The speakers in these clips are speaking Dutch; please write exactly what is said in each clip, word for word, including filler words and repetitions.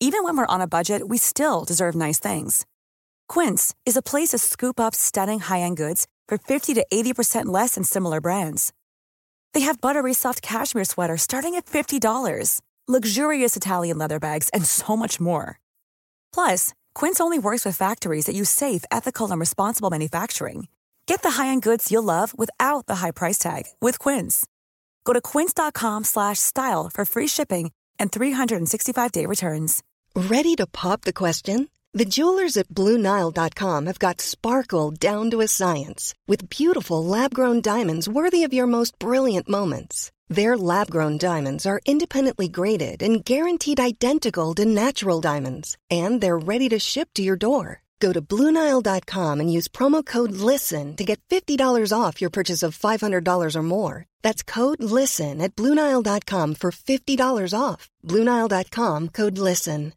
Even when we're on a budget, we still deserve nice things. Quince is a place to scoop up stunning high-end goods for fifty to eighty percent less than similar brands. They have buttery soft cashmere sweaters starting at fifty dollars, luxurious Italian leather bags, and so much more. Plus, Quince only works with factories that use safe, ethical, and responsible manufacturing. Get the high-end goods you'll love without the high price tag with Quince. Go to quince.com slash style for free shipping and three sixty-five day returns. Ready to pop the question? The jewelers at Blue Nile dot com have got sparkle down to a science with beautiful lab-grown diamonds worthy of your most brilliant moments. Their lab-grown diamonds are independently graded and guaranteed identical to natural diamonds, and they're ready to ship to your door. Go to Blue Nile dot com and use promo code LISTEN to get fifty dollars off your purchase of five hundred dollars or more. That's code LISTEN at Blue Nile dot com for fifty dollars off. Blue Nile dot com, code LISTEN.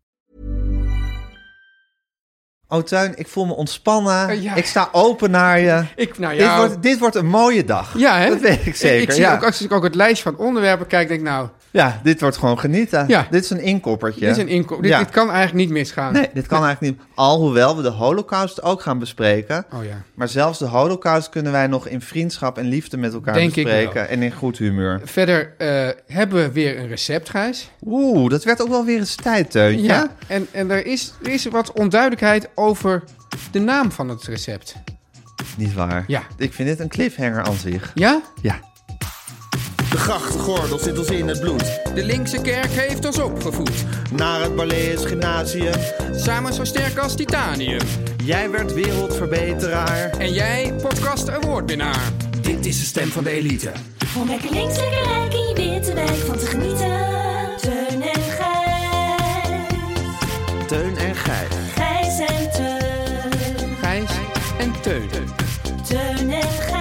Oh, Teun, ik voel me ontspannen. Uh, ja. Ik sta open naar je. Ik, nou ja, dit, wordt, dit wordt een mooie dag. Ja, hè? Dat weet ik zeker. Ik, ik zie ja. ook, als ik ook het lijstje van onderwerpen kijk, denk ik nou... Ja, dit wordt gewoon genieten. Ja. Dit is een inkoppertje. Dit is een inkop. Dit, ja. dit kan eigenlijk niet misgaan. Nee, dit kan eigenlijk niet. Alhoewel we de Holocaust ook gaan bespreken. Oh ja. Maar zelfs de Holocaust kunnen wij nog in vriendschap en liefde met elkaar Denk bespreken. En in goed humeur. Verder uh, hebben we weer een recept, Gijs. Oeh, dat werd ook wel weer eens tijd, Teuntje. Ja, en, en er, is, er is wat onduidelijkheid over de naam van het recept. Niet waar? Ja. Ik vind dit een cliffhanger aan zich. Ja? Ja. De grachtgordel zit ons in het bloed. De linkse kerk heeft ons opgevoed. Naar het Barlees Gymnasium. Samen zo sterk als titanium. Jij werd wereldverbeteraar. En jij podcast awardwinnaar. Dit is de stem van de elite. Om lekker links, lekker rijk in je witte wijk van te genieten. Teun en Gijs. Teun en Gijs. Gijs en Teun. Gijs en Teun. Teun en Gijs.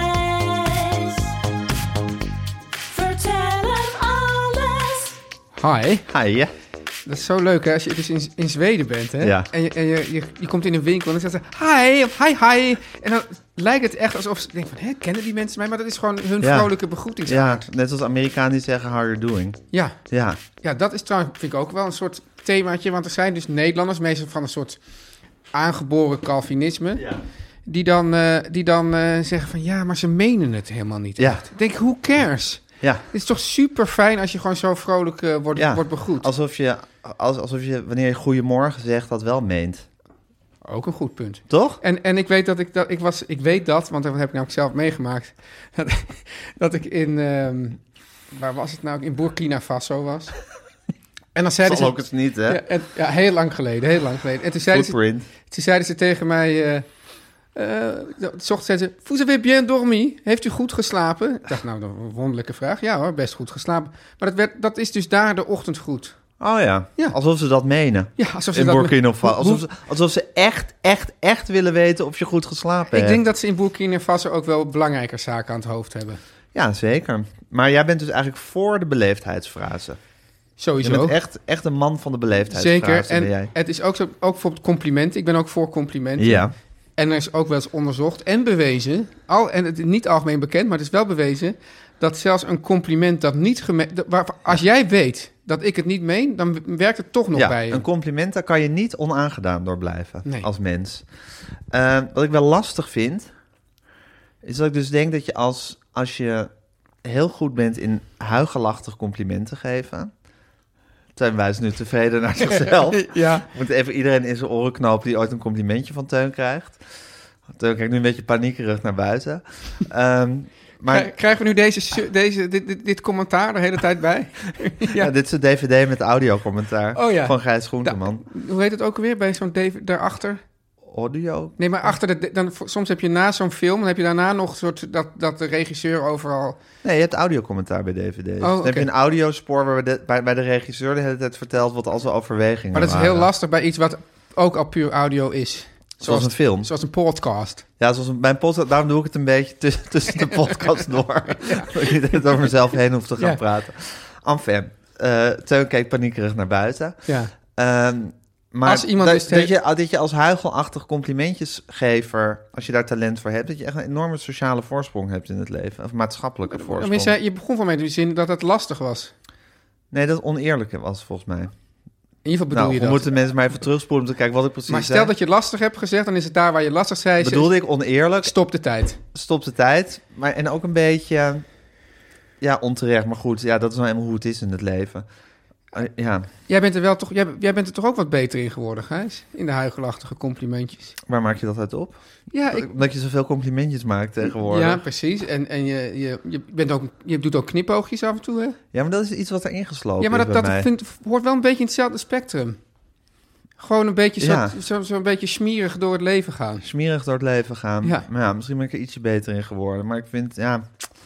Vertel hem alles. Hi. Hi, ja. Dat is zo leuk, hè? Als je dus in, in Zweden bent, hè? Ja. En, je, en je, je, je komt in een winkel en dan zegt ze... Hi, of hi, hi. En dan lijkt het echt alsof ze denken van... Hé, kennen die mensen mij? Maar dat is gewoon hun Ja. vrolijke Ja, begroetingsaard. net als Amerikanen die zeggen how you're doing. Ja. Ja. Ja, dat is trouwens, vind ik ook wel een soort themaatje. Want er zijn dus Nederlanders, meestal van een soort aangeboren Calvinisme... Ja. die dan, uh, die dan uh, zeggen van... Ja, maar ze menen het helemaal niet Ja. echt. Ik denk, who cares? Ja. Het is toch super fijn als je gewoon zo vrolijk uh, wordt, Ja. wordt begroet. Alsof je, als, alsof je, wanneer je goedemorgen zegt, dat wel meent. Ook een goed punt. Toch? En, en ik weet dat ik dat ik was, ik weet dat, want dat heb ik namelijk zelf meegemaakt. Dat, dat ik in, um, waar was het nou? In Burkina Faso was. En dan zeiden Zal ze ook eens niet, hè? Ja, en, ja, heel lang geleden, heel lang geleden. En toen zeiden, ze, Footprint. toen zeiden ze tegen mij, uh, uh, s ochtends zeiden ze, vous avez bien dormi? Heeft u goed geslapen? Ik dacht, nou, een wonderlijke vraag. Ja hoor, best goed geslapen. Maar dat, werd, dat is dus daar de ochtendgroet. Oh ja. Ja. Alsof ze dat menen. Ja, alsof ze In dat... Burkina Faso. Hoe- Alsof, ze- alsof ze echt, echt, echt willen weten of je goed geslapen Ik hebt. denk dat ze in Burkina Faso ook wel belangrijker zaken aan het hoofd hebben. Ja, zeker. Maar jij bent dus eigenlijk voor de beleefdheidsfrase. Je Sowieso. bent echt, echt een man van de beleefdheidsfrase, Zeker. ben En jij. het is ook zo, ook voor complimenten. Ik ben ook voor complimenten. Ja. En er is ook wel eens onderzocht en bewezen, al, en het is niet algemeen bekend, maar het is wel bewezen, dat zelfs een compliment dat niet gemeend... Als jij weet dat ik het niet meen, dan werkt het toch nog Ja, bij je. een compliment, daar kan je niet onaangedaan door blijven Nee. als mens. Uh, wat ik wel lastig vind, is dat ik dus denk dat je als, als je heel goed bent in huigelachtig complimenten geven... Teun wijst nu tevreden naar zichzelf. Ja. Moet even iedereen in zijn oren knopen die ooit een complimentje van Teun krijgt. Teun kijkt nu een beetje paniekerig naar buiten. Um, maar Krij- Krijgen we nu deze, su- deze, dit, dit, dit commentaar de hele tijd bij? ja. ja. dit is een D V D met audio-commentaar Oh ja. van Gijs Groenteman. Da- hoe heet het ook alweer bij zo'n D V D daarachter? Audio? Nee, maar achter de, dan, soms heb je na zo'n film, dan heb je daarna nog een soort dat, dat de regisseur overal... Nee, je hebt audiocommentaar bij D V D's. Oh, Dan heb oké. je een audiospoor waar we de, bij, bij de regisseur de hele tijd vertelt wat al zijn overwegingen Maar dat is waren. heel lastig bij iets wat ook al puur audio is. Zoals een film. Zoals een podcast. Ja, zoals een, mijn podcast, daarom doe ik het een beetje tussen, tussen de podcast door. Dat ik niet over mezelf heen hoef te gaan Ja. praten. Enfin, uh, Teun keek paniekerig naar buiten. Ja. Um, maar Als iemand dat, dus dat, heeft- je, dat je als huigelachtig complimentjesgever, als je daar talent voor hebt, dat je echt een enorme sociale voorsprong hebt in het leven. Of maatschappelijke Maar voorsprong. je, zei, je begon van mij in de zin dat het lastig was. Nee, dat het oneerlijk was volgens mij. In ieder geval bedoel Nou, je we dat. moeten mensen maar even terugspoelen om te kijken wat ik precies Maar stel zei. dat je lastig hebt gezegd, dan is het daar waar je lastig zei. Bedoelde ik oneerlijk, Stop de tijd. stop de tijd. Maar, en ook een beetje, ja, onterecht. Maar goed, ja, dat is nou helemaal hoe het is in het leven. Uh, ja, Jij bent er wel toch, jij, jij bent er toch ook wat beter in geworden, Gijs? In de huigelachtige complimentjes. waar maak je dat uit op? Ja, ik, Omdat je zoveel complimentjes maakt tegenwoordig. ja precies. En, en je, je, je, bent ook, je doet ook knipoogjes af en toe, hè? Ja, maar dat is iets wat er ingeslopen Ja, maar is dat, bij dat mij. vind, hoort wel een beetje in hetzelfde spectrum. Gewoon een beetje zo, Ja. zo, zo een beetje smerig door het leven gaan. Smerig door het leven gaan. Ja. Maar ja, misschien ben ik er ietsje beter in geworden. Maar ik vind, ja...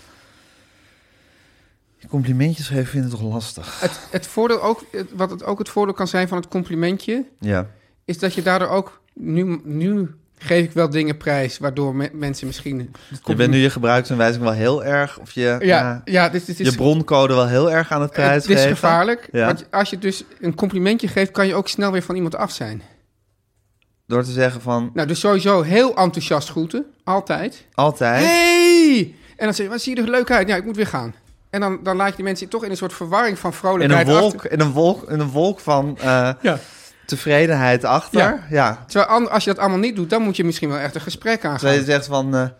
complimentjes geven vind ik toch lastig. Het, het voordeel ook, het- wat het ook het voordeel kan zijn van het complimentje, Ja. is dat je daardoor ook, nu, nu geef ik wel dingen prijs, waardoor me- mensen misschien... het Je bent compliment- nu je gebruiksaanwijzing wel heel erg... of je, Ja, ja, ja dit, dit is... je broncode wel heel erg aan het Het prijsgeven. is gevaarlijk. Ja. Want als je dus een complimentje geeft, kan je ook snel weer van iemand af zijn. Door te zeggen van, Nou, dus sowieso heel enthousiast groeten. Altijd. altijd... Hey! En dan zeg je, wat zie je er leuk uit? Ja, ik moet weer gaan. En dan, dan laat je die mensen toch in een soort verwarring van in vrolijkheid een wolk, achter. in een wolk, in een wolk van eh, Ja. tevredenheid achter. Ja. Ja. Terwijl an- als je dat allemaal niet doet, dan moet je misschien wel echt een gesprek Terwijl aangaan. je zegt van... eh,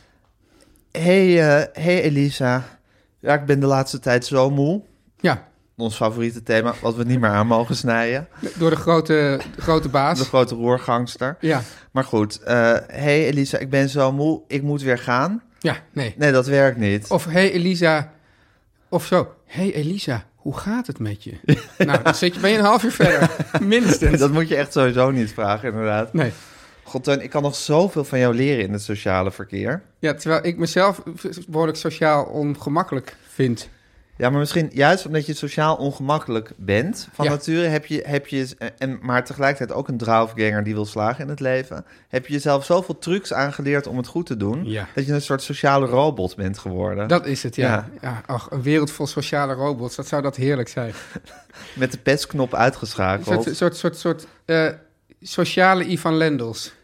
hey, eh, hey Elisa. Ja, ik ben de laatste tijd zo moe. Ja, Ons favoriete thema, wat we niet meer aan mogen snijden. door de grote, de grote baas. De grote roergangster. Ja, Maar goed, eh, hey Elisa, ik ben zo moe. Ik moet weer gaan. ja, nee. Nee, dat werkt niet. Of, hey Elisa, of zo. Hey Elisa, hoe gaat het met je? Nou, dan zit je, ben je een half uur verder. Minstens. Dat moet je echt sowieso niet vragen, inderdaad. Nee. God, Teun, ik kan nog zoveel van jou leren in het sociale verkeer. Ja, terwijl ik mezelf behoorlijk sociaal ongemakkelijk vind. Ja, maar misschien juist omdat je sociaal ongemakkelijk bent van Ja. nature, heb je, heb je, en, maar tegelijkertijd ook een draufganger die wil slagen in het leven, heb je jezelf zoveel trucs aangeleerd om het goed te doen, Ja. dat je een soort sociale robot bent geworden. Dat is het, ja. Ja. ja. ach, een wereld vol sociale robots, dat zou dat heerlijk zijn. Met de pestknop Een uitgeschakeld. soort, soort, soort, soort eh, sociale Ivan Lendels.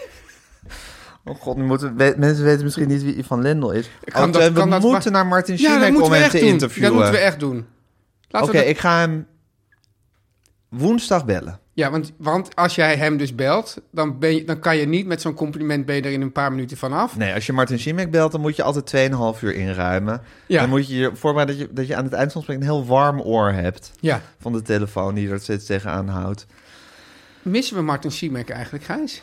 Oh god, nu moeten we- mensen weten misschien niet wie Ivan Lendl is. Kan Oh, dat- Teun, we kan dat moeten wa- naar Martin Ja, dat Schimek moeten om we hem echt te doen. interviewen. Dat moeten we echt doen. Laten Oké, we dat- ik ga hem woensdag bellen. Ja, want, want als jij hem dus belt, dan, ben je, dan kan je niet met zo'n compliment ben je er in een paar minuten vanaf. Nee, als je Martin Schimek belt, dan moet je altijd tweeënhalf uur inruimen. Ja. Dan moet je je voorbereiden dat je, dat je aan het eind van het gesprek een heel warm oor hebt Ja. van de telefoon die er steeds tegenaan houdt. Missen we Martin Schimek eigenlijk, Gijs?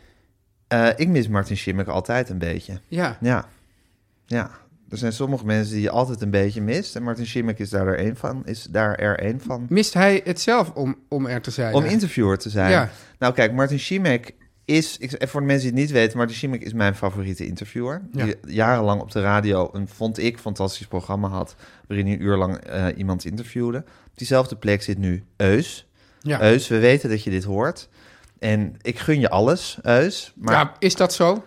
Eh, ik mis Martin Schimek altijd een beetje. Ja. Ja, ja. Er zijn sommige mensen die je altijd een beetje mist. En Martin Schimek is daar er één van. Is daar er één van. Mist hij het zelf om, om er te zijn? Om interviewer te zijn. Ja. Nou kijk, Martin Schimek is... Ik, en voor de mensen die het niet weten, Martin Schimek is mijn favoriete interviewer. Ja. Die jarenlang op de radio een, vond ik, fantastisch programma had. Waarin hij een uur lang eh, iemand interviewde. Op diezelfde plek zit nu Eus. Ja. Eus, we weten dat je dit hoort. En ik gun je alles, Eus. Maar ja, is dat zo?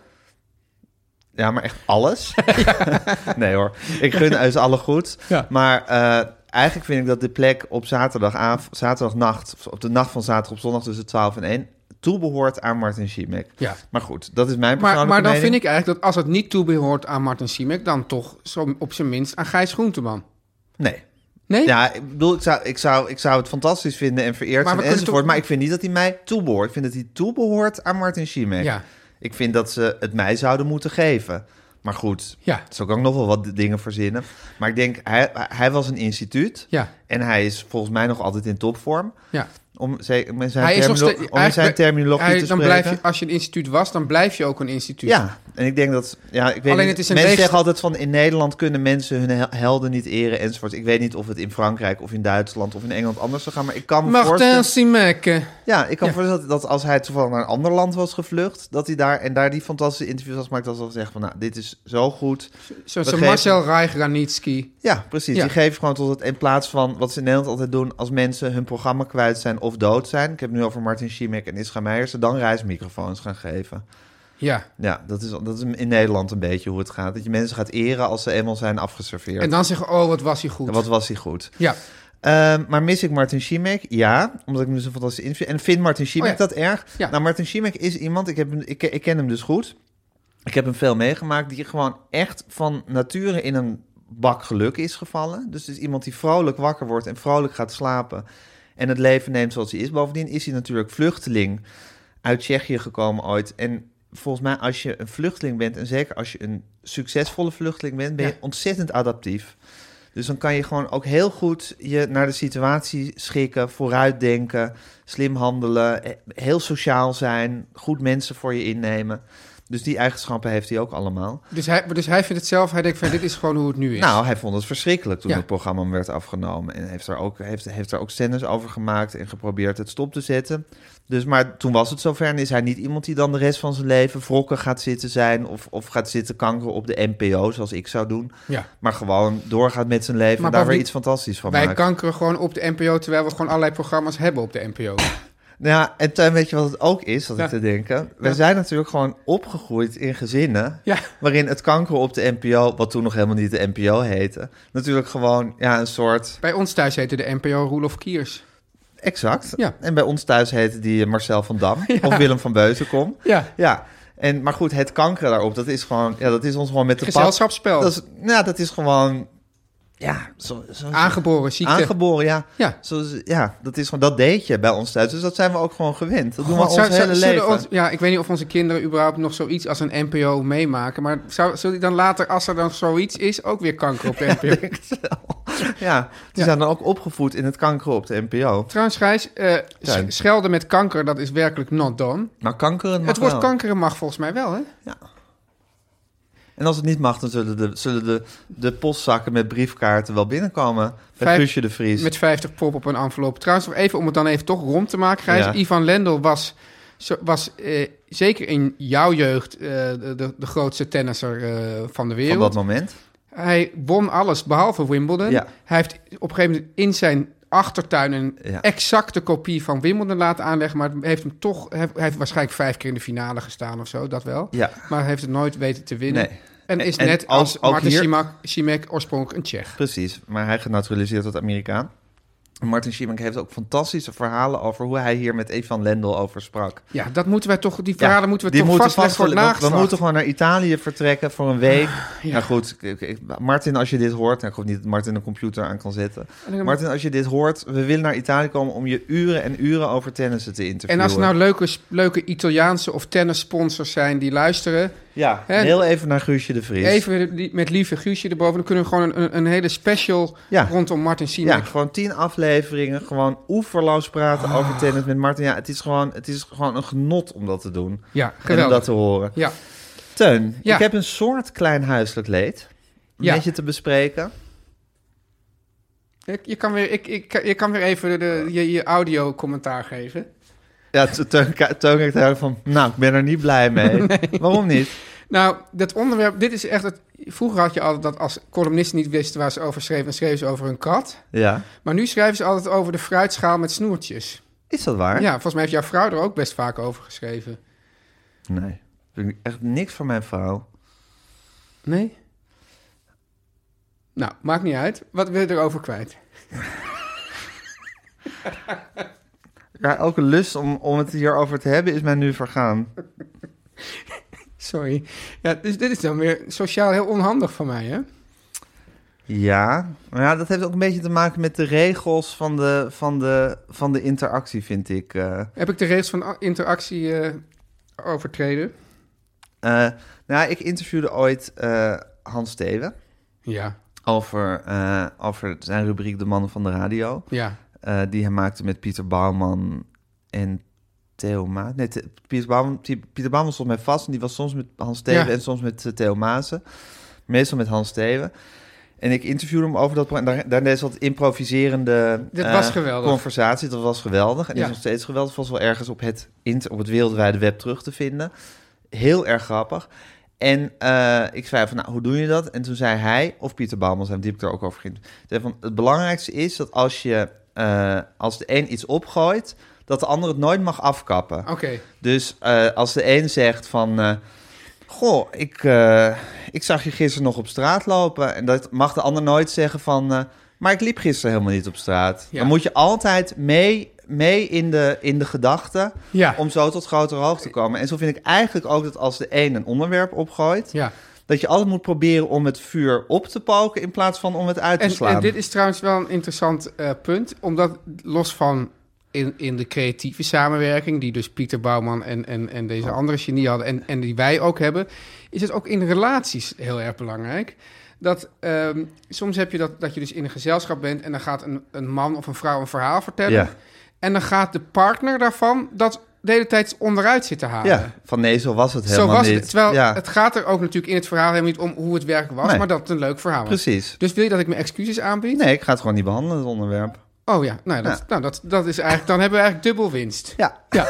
Ja, maar echt alles. Nee hoor, ik gun Eus alle goed. Ja. Maar eh, eigenlijk vind ik dat de plek op zaterdagavond, zaterdagnacht, op de nacht van zaterdag op zondag tussen twaalf en één, toebehoort aan Martin Schimek. Ja. Maar goed, dat is mijn Maar, persoonlijke maar dan mening. vind ik eigenlijk dat als het niet toebehoort aan Martin Schimek, dan toch zo op zijn minst aan Gijs Groenteman. Nee. Nee? Ja, ik bedoel, ik zou, ik, zou, ik zou het fantastisch vinden en vereerd Maar zijn we kunnen enzovoort. toch- Maar ik vind niet dat hij mij toebehoort. Ik vind dat hij toebehoort aan Martin Schimek. Ja. Ik vind dat ze het mij zouden moeten geven. Maar goed, Ja. zo kan ik nog wel wat dingen verzinnen. Maar ik denk, hij, hij was een instituut. Ja. En hij is volgens mij nog altijd in topvorm. Ja. Om, ze- met zijn, Hij is nog termino- steeds- om in zijn hij- terminologie hij- te dan spreken. blijf je, als je een instituut was, dan blijf je ook een instituut. Ja, en ik denk dat... Ja, ik weet Alleen niet, het is een mensen leeg- zeggen altijd van... in Nederland kunnen mensen hun hel- helden niet eren enzovoort. Ik weet niet of het in Frankrijk of in Duitsland of in Engeland anders zou gaan. Maar ik kan me Martin voorstellen... Schimek. Ja, ik kan Ja. me voorstellen dat als hij toevallig naar een ander land was gevlucht... dat hij daar en daar die fantastische interviews had gemaakt... dat ze al zeggen van, nou, dit is zo goed. Zoals We de geven- Marcel Reich-Ranitski. Ja, precies. Ja. Die geven gewoon tot het... in plaats van wat ze in Nederland altijd doen... als mensen hun programma kwijt zijn of dood zijn... ik heb het nu over Martin Schimek en Ischa Meijers... ze dan reismicrofoons gaan geven. Ja. Ja, dat is, dat is in Nederland een beetje hoe het gaat. Dat je mensen gaat eren als ze eenmaal zijn afgeserveerd. En dan zeggen, oh, wat was hij goed. En wat was hij goed. Ja. Ehm, maar mis ik Martin Schimek? Ja, omdat ik hem dus een fantastische interview... En vindt Martin Schimek Oh ja. dat erg? Ja. Nou, Martin Schimek is iemand... Ik, heb, hem- ik, ik ken hem dus goed. Ik heb hem veel meegemaakt... die gewoon echt van nature in een bak geluk is gevallen. Dus het is iemand die vrolijk wakker wordt... en vrolijk gaat slapen... en het leven neemt zoals hij is. Bovendien is hij natuurlijk vluchteling uit Tsjechië gekomen ooit. En volgens mij als je een vluchteling bent, en zeker als je een succesvolle vluchteling bent, ben je Ja. ontzettend adaptief. Dus dan kan je gewoon ook heel goed je naar de situatie schikken, vooruitdenken, slim handelen, heel sociaal zijn, goed mensen voor je innemen. Dus die eigenschappen heeft hij ook allemaal. Dus hij, dus hij vindt het zelf, hij denkt van dit is gewoon hoe het nu is. Nou, hij vond het verschrikkelijk toen Ja. het programma werd afgenomen. En heeft er ook, heeft, heeft er ook scènes over gemaakt en geprobeerd het stop te zetten. Dus, maar toen was het zover en is hij niet iemand die dan de rest van zijn leven wrokken gaat zitten zijn of, of gaat zitten kankeren op de N P O, zoals ik zou doen. Ja. Maar gewoon doorgaat met zijn leven Maar en daar weer bovendien- iets fantastisch van Wij maakt. kankeren gewoon op de N P O, terwijl we gewoon allerlei programma's hebben op de N P O. Nou ja, en Teun, weet je wat het ook is, dat Ja. ik te denken? We Ja. zijn natuurlijk gewoon opgegroeid in gezinnen Ja. waarin het kankeren op de N P O, wat toen nog helemaal niet de N P O heette, natuurlijk gewoon ja, een soort... Bij ons thuis heette de N P O Roelof Kiers. Exact. Ja. En bij ons thuis heette die Marcel van Dam of Willem van Beuzenkom. Ja. Ja. En, maar goed, het kankeren daarop, dat is gewoon, ja, dat is ons gewoon met de pap. Gezelschapsspel. Dat is, nou, dat is gewoon, ja, zo, zo, Aangeboren ziekte. aangeboren, ja. Ja. Zoals, ja, dat is gewoon, dat deed je bij ons thuis. Dus dat zijn we ook gewoon gewend. Dat doen we God, ons zou- zou- hele zullen leven. ons- ja, ik weet niet of onze kinderen überhaupt nog zoiets als een N P O meemaken. Maar zou, zullen die dan later, als er dan zoiets is, ook weer kanker op de N P O? Ja, die Ja. zijn dan ook opgevoed in het kankeren op de N P O. Trouwens, Gijs, eh, sch- Tuin. schelden met kanker, dat is werkelijk not done. Maar kankeren mag Het woord wel. kankeren mag volgens mij wel, hè? En als het niet mag, dan zullen de, zullen de, de postzakken met briefkaarten wel binnenkomen. Bij Vijf- Guusje de Vries. Met vijftig pop op een envelop. Trouwens, nog even om het dan even toch rond te maken, Gijs. Ja. Ivan Lendl was, zo- was eh, zeker in jouw jeugd eh, de, de, de grootste tennisser eh, van de Van wereld. dat moment. Hij won alles behalve Wimbledon. Ja. Hij heeft op een gegeven moment in zijn achtertuin een Ja. exacte kopie van Wimbledon laten aanleggen. Maar heeft hem toch, hij heeft- hij heeft waarschijnlijk vijf keer in de finale gestaan of zo, dat wel. Ja. Maar hij heeft het nooit weten te winnen. Nee. En is En- en net ook- als ook Martin hier- Schimek, Schimek oorspronkelijk een Tsjech. Precies, maar hij genaturaliseerd tot Amerikaan. Martin Schimek heeft ook fantastische verhalen over hoe hij hier met Ivan Lendl over sprak. Ja, dat moeten wij toch, die verhalen moeten we die toch moeten vastleggen voor het vastleggen. we, we nageslacht. moeten gewoon naar Italië vertrekken voor een week. ja. Nou goed, ik- ik- Martin, als je dit hoort... Nou, ik hoop niet dat Martin een computer aan kan zetten. En dan- Martin, als je dit hoort, we willen naar Italië komen... om je uren en uren over tennissen te interviewen. En als er nou leuke, leuke Italiaanse of tennissponsors zijn die luisteren... Ja, Hè? heel even naar Guusje de Vries. even die- met lieve Guusje erboven... dan kunnen we gewoon een, een, een hele special Ja. rondom Martin Schimek... Ja, gewoon tien afleveringen, gewoon oeverloos praten over tennis met Martin. Ja, het is, gewoon, het is gewoon een genot om dat te doen. Ja, En om geweldig. dat te horen. Ja. Teun, Ja. ik heb een soort klein huiselijk leed Ja. met je te bespreken. Ik, je, kan weer, ik, ik, je kan weer even de, je, je audio-commentaar geven. Ja, Te- Teun ki- Teun kijkt heel van, nou, ik ben er niet blij mee. Waarom niet? Nou, dat onderwerp, dit is echt... Het, vroeger had je altijd dat als columnisten niet wisten waar ze over schreven... dan schreven ze over een kat. Ja, Maar nu schrijven ze altijd over de fruitschaal met snoertjes. is dat waar? Ja, volgens mij heeft jouw vrouw er ook best vaak over geschreven. Nee, vind ik echt niks van mijn vrouw. Nee? Nou, maakt niet uit. Wat wil je erover kwijt? Ja, elke lust om, om het hierover te hebben is mij nu vergaan. Sorry. Ja, dus dit is dan weer sociaal heel onhandig van mij, hè? Ja, maar ja, dat heeft ook een beetje te maken met de regels van de, van de, van de interactie, vind ik. eh. Heb ik de regels van interactie eh, overtreden? Eh, nou, ja, ik interviewde ooit eh, Hans Steven Ja, over, eh, over zijn rubriek De Mannen van de Radio. ja. eh, die hij maakte met Pieter Bouwman en Theo Maas. Nee, Te- Pieter Bouwman, Pieter Bouwman stond mij vast en die was soms met Hans Steven Ja. en soms met eh, Theo Maassen. Meestal met Hans Steven. En ik interviewde hem over dat programma. Daar, daar deed ze wat improviserende Dit eh, was geweldig. conversatie. Dat was geweldig. En Ja. is nog steeds geweldig. Was wel ergens op het, inter- op het wereldwijde web terug te vinden. Heel erg grappig. En eh, ik zei van, nou, hoe doe je dat? En toen zei hij, of Pieter Bouwman, zijn die heb ik er ook over geïnterviewd. Zei van, het belangrijkste is dat als je, eh, als de een iets opgooit, dat de ander het nooit mag afkappen. Oké. Dus eh, als de een zegt van... eh, goh, ik, eh, ik zag je gisteren nog op straat lopen. En dat mag de ander nooit zeggen van... eh, maar ik liep gisteren helemaal niet op straat. Ja. Dan moet je altijd mee, mee in de, in de gedachte... Ja. om zo tot grotere hoogte te komen. En zo vind ik eigenlijk ook dat als de een een onderwerp opgooit... Ja. dat je altijd moet proberen om het vuur op te poken in plaats van om het uit te En, slaan. en dit is trouwens wel een interessant uh, punt, omdat los van in, in de creatieve samenwerking, die dus Pieter Bouwman en, en, en deze andere genie hadden, en, en die wij ook hebben, is het ook in relaties heel erg belangrijk. Dat um, soms heb je dat, dat je dus in een gezelschap bent en dan gaat een, een man of een vrouw een verhaal vertellen. Ja. En dan gaat de partner daarvan dat de hele tijd onderuit zitten halen. Ja, van nee, zo was het helemaal Zo was niet. het. Terwijl ja. het gaat er ook natuurlijk in het verhaal helemaal niet om hoe het werkelijk was, Nee. maar dat het een leuk verhaal was. Precies. Dus wil je dat ik mijn excuses aanbied? Nee, ik ga het gewoon niet behandelen, het onderwerp. Oh ja, nou, dat, Ja. nou dat, dat is eigenlijk, dan hebben we eigenlijk dubbel winst. Ja. Ja.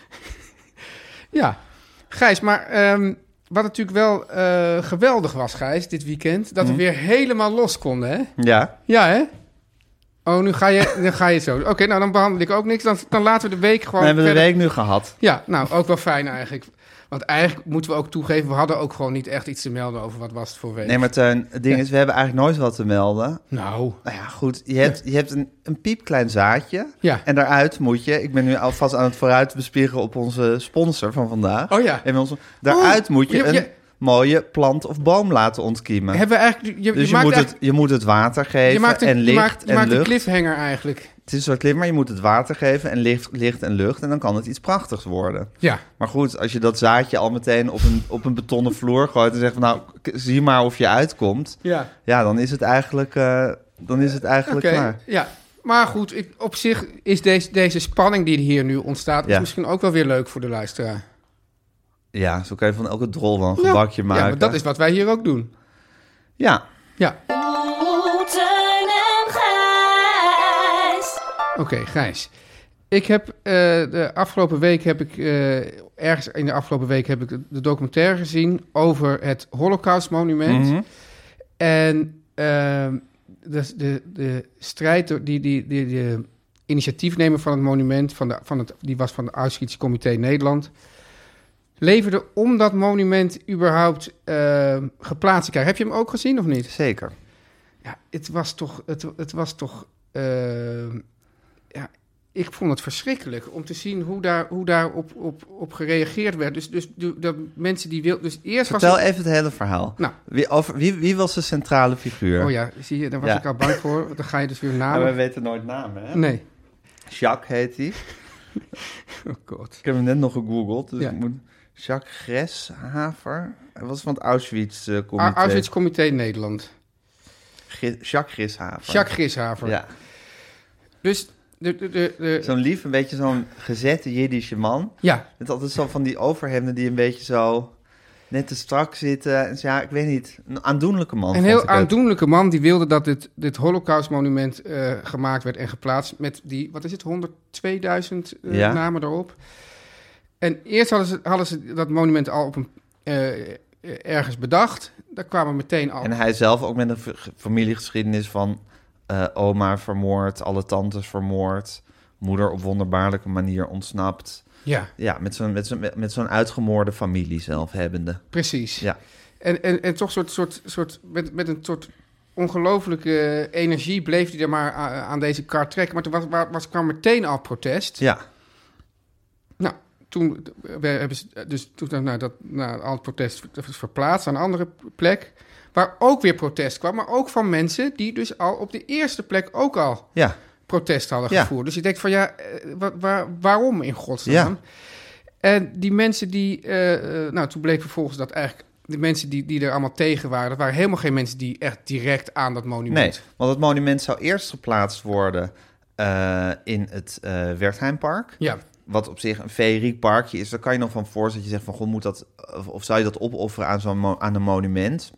Ja. Gijs, maar ehm, wat natuurlijk wel eh, geweldig was, Gijs, dit weekend, dat we weer helemaal los konden, hè? Ja. Ja, hè? Oh, nu ga je, nu ga je zo. Oké, nou dan behandel ik ook niks. Dan, dan laten we de week gewoon We hebben de verder- week nu gehad. Ja, nou, ook wel fijn eigenlijk. Want eigenlijk moeten we ook toegeven, we hadden ook gewoon niet echt iets te melden over wat was het voor week. Nee, maar Teun, het ding Ja. is, we hebben eigenlijk nooit wat te melden. Nou, Nou ja, goed, je hebt, je hebt een, een piepklein zaadje. ja. En daaruit moet je, ik ben nu alvast aan het vooruit bespiegelen op onze sponsor van vandaag. Oh ja. En onze, daaruit Oh, moet je je- een je- mooie plant of boom laten ontkiemen. Hebben we eigenlijk... Je, dus je, je, maakt moet het, eigenlijk- je moet het water geven je maakt een, en je licht maakt, je en maakt een lucht. cliffhanger eigenlijk. Het is een soort clip, maar je moet het water geven en licht, licht en lucht. En dan kan het iets prachtigs worden. Ja. Maar goed, als je dat zaadje al meteen op een, op een betonnen vloer gooit en zegt van nou, k- zie maar of je uitkomt. Ja. Ja, dan is het eigenlijk, eh, dan is het eigenlijk Oké, klaar. ja. Maar goed, ik, op zich is deze, deze spanning die hier nu ontstaat, is Ja. misschien ook wel weer leuk voor de luisteraar. Ja, zo kan je van elke drol wel een Ja. gebakje maken. Ja, maar dat is wat wij hier ook doen. Ja, Ja. Oeh, Teun en Gijs. Oké, Gijs. Ik heb eh, de afgelopen week heb ik eh, ergens in de afgelopen week heb ik de, de documentaire gezien over het Holocaustmonument. Mhm. En ehm, de, de, de strijd door- die, die, die de initiatiefnemer van het monument, van de, van het, die was van de Auschwitz-Comité Nederland, leverde om dat monument überhaupt eh, geplaatst te krijgen. Heb je hem ook gezien of niet? zeker. Ja, het was toch, het, het was toch, eh, ja, ik vond het verschrikkelijk om te zien hoe daar, hoe daar op, op, op gereageerd werd. Dus, dus de, de mensen die wil, dus eerst Vertel was het, even het hele verhaal. Nou. Wie, over, wie, wie was de centrale figuur? oh ja, zie je, daar was Ja. ik al bang voor. Dan ga je dus weer Ja, namen. wij weten nooit namen, hè? Nee. Jacques heet hij. Oh god. Ik heb hem net nog gegoogeld. Dus Ja. ik moet... Jacques Greshaver. Hij was van het Auschwitz-comité. Au- Auschwitz-Comité Nederland. Jacques Greshaver. Jacques Grishaver. Ja. Dus de, de, de, de- Zo'n lief, een beetje zo'n gezette Jiddische man. ja, Met altijd zo van die overhemden die een beetje zo net te strak zitten. En zo, ja, ik weet niet. Een aandoenlijke man. een vond heel ik het. aandoenlijke man die wilde dat dit, dit Holocaustmonument eh, gemaakt werd en geplaatst met die, wat is het, honderdtweeduizend eh, Ja. namen erop. En eerst hadden ze, hadden ze dat monument al op een, eh, ergens bedacht. Daar kwamen meteen al... En hij zelf ook met een v- familiegeschiedenis van eh, oma vermoord, alle tantes vermoord, moeder op wonderbaarlijke manier ontsnapt. Ja, Ja, met zo'n, met zo'n, met zo'n uitgemoorde familie zelf hebbende. precies. Ja. En, en, en toch soort, soort, soort, met, met een soort ongelooflijke energie bleef hij er maar a- aan deze kar trekken. Maar toen was, was, was, kwam meteen al protest. Ja, Nou, toen we hebben ze dus toen nou, dat nou, al het protest verplaatst aan een andere plek, waar ook weer protest kwam, maar ook van mensen die dus al op de eerste plek ook al ja, protest hadden Ja. gevoerd. Dus je denkt van ja, eh, wa- waar, waarom in godsnaam? Ja. En die mensen die, eh, eh, nou toen bleek vervolgens dat eigenlijk de mensen die, die er allemaal tegen waren, dat waren helemaal geen mensen die echt direct aan dat monument. nee. Want het monument zou eerst geplaatst worden eh, in het eh Wertheimpark. Ja, Wat op zich een feeriek parkje is. Daar kan je nog van voorstellen dat je zegt van, goh, moet dat, of, of zou je dat opofferen aan zo'n mo- aan een monument?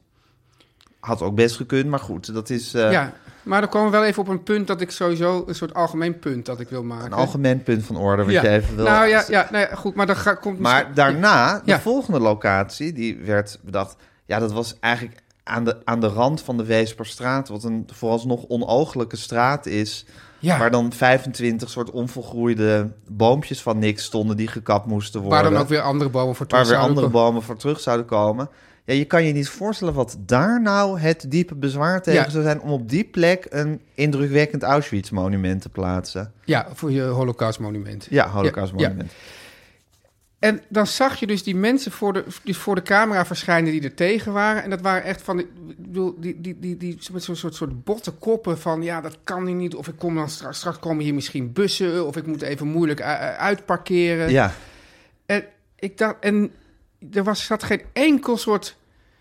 Had ook best gekund, maar goed, dat is eh, ja, maar dan komen we wel even op een punt dat ik sowieso een soort algemeen punt dat ik wil maken. een algemeen punt van orde wat ja. je even wil. Nou ja, ja nee, goed, maar dan ga, komt Maar misschien- daarna, de Ja. volgende locatie, die werd bedacht. Ja, dat was eigenlijk aan de, aan de rand van de Weesperstraat, wat een vooralsnog onooglijke straat is. ja, Waar dan vijfentwintig soort onvolgroeide boompjes van niks stonden die gekapt moesten worden. waar dan ook weer andere bomen voor waar terug weer zouden andere komen. bomen voor terug zouden komen. Ja, je kan je niet voorstellen wat daar nou het diepe bezwaar tegen Ja. zou zijn om op die plek een indrukwekkend Auschwitz-monument te plaatsen. Ja, voor je Holocaustmonument. Ja, Holocaust-monument. En dan zag je dus die mensen voor de, dus voor de camera verschijnen die er tegen waren. En dat waren echt van, die, ik bedoel, die, die, die, die, met zo'n soort, soort botte koppen van... ja, dat kan hier niet. Of ik kom dan straks, straks komen hier misschien bussen. Of ik moet even moeilijk u- uitparkeren. Ja, En ik dacht, en er was, zat geen enkel soort,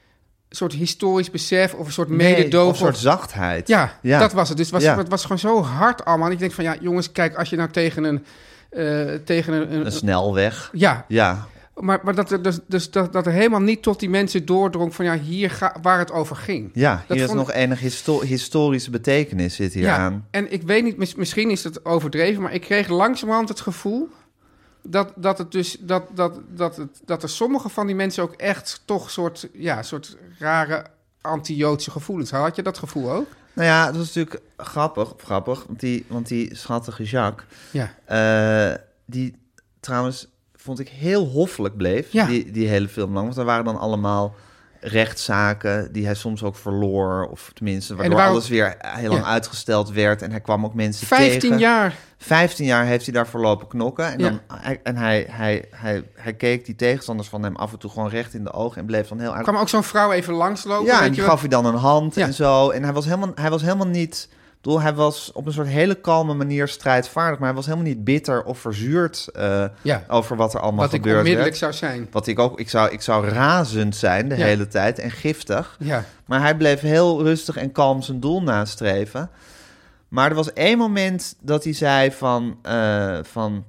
soort historisch besef of een soort nee, mededogen. of een soort zachtheid. Ja, Ja. dat was het. Dus het was, Ja. het was gewoon zo hard allemaal. En ik denk van, ja, jongens, kijk, als je nou tegen een... eh, tegen een, een, Een snelweg. ja, Ja, maar, maar dat, er, dus, dus dat, dat er helemaal niet tot die mensen doordrong van... ja, hier ga, waar het over ging. ja Dat hier is vond nog enig histo- historische betekenis zit hier ja, aan. en ik weet niet, mis- misschien is het overdreven... maar ik kreeg langzamerhand het gevoel... dat, dat, het dus, dat, dat, dat, het, dat er sommige van die mensen ook echt toch soort, ja, soort rare anti-Joodse gevoelens hadden. Had je dat gevoel ook? Nou ja, dat was natuurlijk grappig, of grappig want, die, want die schattige Jacques... Ja. eh, die trouwens, vond ik, heel hoffelijk bleef, Ja. die, die hele film lang. Want er waren dan allemaal rechtszaken die hij soms ook verloor. Of tenminste, waardoor waren ook- alles weer heel lang Ja. uitgesteld werd. En hij kwam ook mensen Vijftien tegen. jaar. Vijftien jaar heeft hij daarvoor lopen knokken. En, dan, Ja. hij, en hij, hij, hij, hij keek die tegenstanders van hem af en toe gewoon recht in de ogen. En bleef dan heel Er kwam ook zo'n vrouw even langslopen. ja, weet en je die wel. gaf hij dan een hand Ja. en zo. En hij was helemaal, hij was helemaal niet... Ik bedoel, hij was op een soort hele kalme manier strijdvaardig... maar hij was helemaal niet bitter of verzuurd eh, Ja. over wat er allemaal Wat ik gebeurd onmiddellijk werd. zou zijn. Wat ik ook... Ik zou, ik zou razend zijn de Ja. hele tijd en giftig. Ja. Maar hij bleef heel rustig en kalm zijn doel nastreven. Maar er was één moment dat hij zei van... eh, van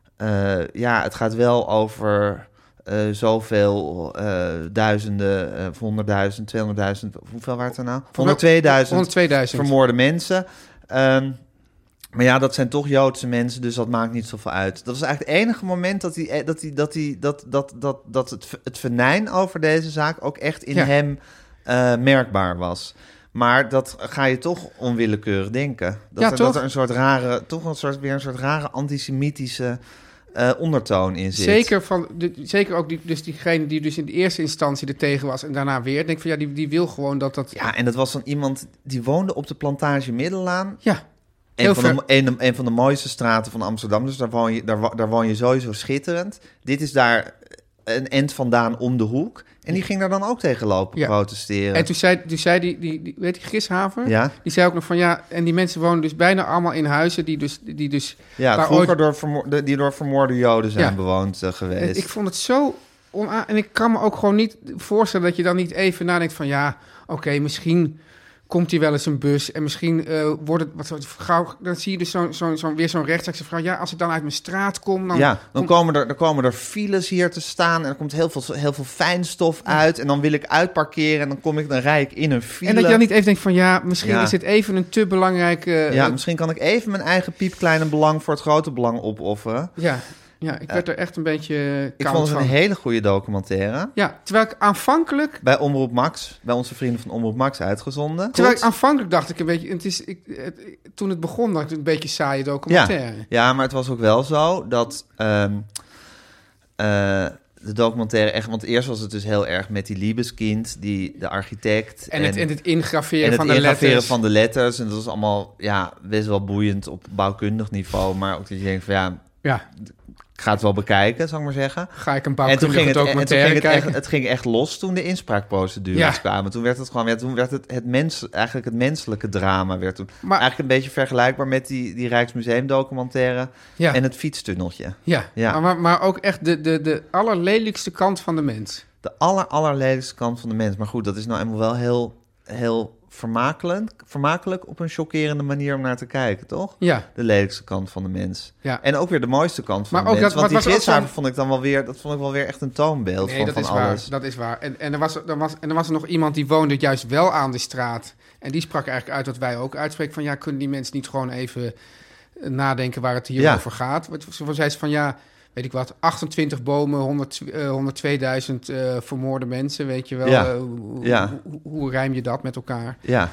eh, ja, het gaat wel over... eh, zoveel eh, duizenden, eh, of honderdduizend, tweehonderdduizend, hoeveel waren het er nou? honderdtweeduizend honderdtweeduizend. vermoorde mensen. Ehm, maar ja, dat zijn toch Joodse mensen, dus dat maakt niet zoveel uit. Dat was eigenlijk het enige moment dat, hij, dat, hij, dat, hij, dat, dat, dat, dat het, het venijn over deze zaak ook echt in Ja. hem eh, merkbaar was. Maar dat ga je toch onwillekeurig denken. Dat, Ja, er, toch? dat er een soort rare, toch een soort, weer een soort rare antisemitische eh, ondertoon in zit. Zeker, van, de, zeker ook die, dus diegene die dus in de eerste instantie er tegen was en daarna weer. Denk van ja, die, die wil gewoon dat dat... Ja, en dat was dan iemand die woonde op de Plantage Middellaan. Ja, Een heel van, ver. de, een, een van de mooiste straten van Amsterdam. Dus daar woon je, daar, wo- daar woon je sowieso schitterend. Dit is daar een end vandaan om de hoek. En die ging daar dan ook tegen lopen Ja. protesteren. En toen zei, toen zei die, die, die, weet je, Gishaver? Ja, Die zei ook nog van ja, en die mensen wonen dus bijna allemaal in huizen die dus, die dus ja waar vroeger ooit- door vermo- de- die door vermoorde Joden zijn Ja. bewoond eh, geweest. Ik vond het zo ona- en ik kan me ook gewoon niet voorstellen dat je dan niet even nadenkt van ja, oké, misschien komt hier wel eens een bus en misschien eh, wordt het wat soort gauw. Dan zie je dus zo'n zo, zo, weer zo'n rechtstreekse vrouw. Ja, als ik dan uit mijn straat kom, dan ja, dan kom- komen er, dan komen er files hier te staan en er komt heel veel, heel veel fijnstof uit. En dan wil ik uitparkeren en dan kom ik, dan rij ik in een file. en dat je dan niet even denkt van ja, misschien Ja. is dit even een te belangrijke. Ja, eh, misschien kan ik even mijn eigen piepkleine belang voor het grote belang opofferen. ja, ja, ik werd er echt een beetje Ik koud vond het van. een hele goede documentaire. Ja, terwijl ik aanvankelijk Bij Omroep Max, bij onze vrienden van Omroep Max uitgezonden. Terwijl Goed. ik aanvankelijk dacht ik een beetje... Het is, ik, het, toen het begon, dacht ik een beetje saaie documentaire. Ja, ja, maar het was ook wel zo dat ehm, eh, de documentaire echt... Want eerst was het dus heel erg met die Liebeskind, die, de architect. En, het, en het ingraveren en het van de ingraveren letters. van de letters. En dat was allemaal ja, best wel boeiend op bouwkundig niveau. Maar ook dat je denkt van ja, Ja, ik ga het wel bekijken, zal ik maar zeggen. ga ik een En toen bouwkundige ging, het, en toen documentaire ging het, echt, kijken. het ging echt los toen de inspraakprocedures Ja. kwamen. Toen werd het gewoon, ja, toen werd het, het mens, eigenlijk het menselijke drama werd toen. Maar- eigenlijk een beetje vergelijkbaar met die, die Rijksmuseum documentaire Ja, en het fietstunneltje. ja. Ja. Maar, maar ook echt de, de, de allerlelijkste kant van de mens. De aller, allerlelijkste kant van de mens. Maar goed, dat is nou eenmaal wel heel, heel vermakelijk, vermakelijk op een chockerende manier om naar te kijken, toch? Ja, De lelijkste kant van de mens. ja. En ook weer de mooiste kant van Maar de ook mens. dat- Want wat die was ook gidshaven zo'n- vond ik dan wel weer, dat vond ik wel weer echt een toonbeeld Nee, van, dat van is alles. waar. Dat is waar. En, en, er was, er was, en er was er nog iemand die woonde juist wel aan de straat. En die sprak eigenlijk uit wat wij ook uitspreken. Van ja, kunnen die mensen niet gewoon even eh, nadenken waar het hier Ja. over gaat? Wat- Zo zei ze van ja, weet ik wat, achtentwintig bomen, honderd, eh, honderdtweeduizend eh, vermoorde mensen, weet je wel. Ja. Eh, hoe, Ja. hoe, hoe rijm je dat met elkaar? Ja.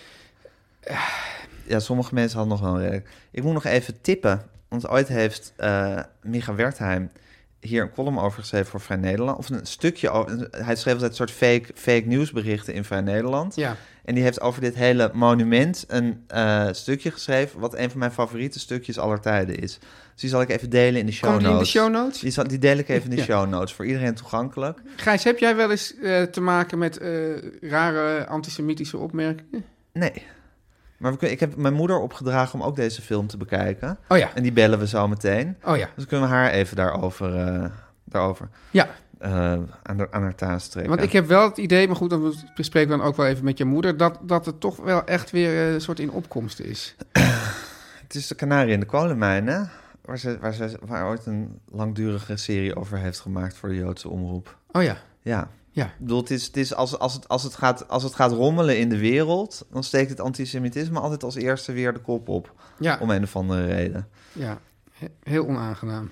Ja, sommige mensen hadden nog wel een redelijk. Ik moet nog even tippen, want ooit heeft eh Micha Wertheim hier een column over geschreven voor Vrij Nederland. Of een stukje over. Hij schreef altijd een soort fake, fake nieuwsberichten in Vrij Nederland. Ja. En die heeft over dit hele monument een uh, stukje geschreven, wat een van mijn favoriete stukjes aller tijden is. Dus die zal ik even delen in de show Komt die notes. in de show notes? Die, zal, die deel ik even in de Ja. show notes, voor iedereen toegankelijk. Gijs, heb jij wel eens uh, te maken met uh, rare antisemitische opmerkingen? Nee. Maar we kunnen, ik heb mijn moeder opgedragen om ook deze film te bekijken. Oh ja. En die bellen we zo meteen. Oh ja. Dus kunnen we haar even daarover, uh, daarover Ja. uh, aan, de, aan haar taas trekken. Want ik heb wel het idee, maar goed, dan bespreek ik dan ook wel even met je moeder, dat, dat het toch wel echt weer een soort in opkomst is. Het is de kanarie in de kolenmijn, hè? Waar ze, waar ze waar ooit een langdurige serie over heeft gemaakt voor de Joodse omroep. Oh ja. Ja. Ja. Ik bedoel, het is, het is als, als, het, als, het gaat, als het gaat rommelen in de wereld, dan steekt het antisemitisme altijd als eerste weer de kop op. Ja. Om een of andere reden. Ja. He- heel onaangenaam.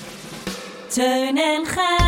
Teun en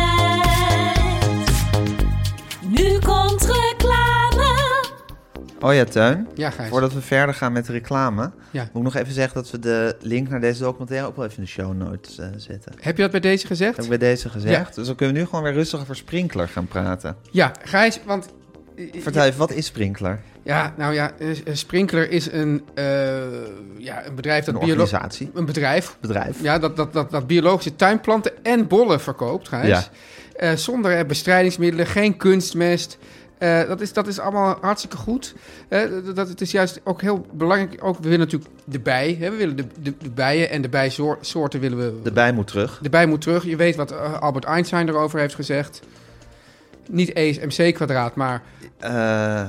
Gijs. Nu komt reclame. Oh ja, Teun. Ja, Gijs. Voordat we verder gaan met de reclame, Ja. moet ik nog even zeggen dat we de link naar deze documentaire ook wel even in de show notes uh, zetten. Heb je dat bij deze gezegd? Dat heb ik bij deze gezegd. Ja. Dus dan kunnen we nu gewoon weer rustig over Sprinkler gaan praten. Ja, Gijs, want... Vertel even, wat is Sprinkler? Ja, nou ja, uh, Sprinkler is een, uh, ja, een bedrijf dat... Een biolo- organisatie. Een bedrijf. Bedrijf. Ja, dat, dat, dat, dat biologische tuinplanten en bollen verkoopt, Gijs. Ja. Uh, zonder uh, bestrijdingsmiddelen, geen kunstmest. Uh, dat, is, dat is allemaal hartstikke goed. Uh, dat, dat, het is juist ook heel belangrijk. Ook, we willen natuurlijk de bij. Hè? We willen de, de, de bijen en de bijsoorten willen we... De bij moet terug. De bij moet terug. Je weet wat uh, Albert Einstein erover heeft gezegd. Niet E is M C kwadraat, maar... Uh,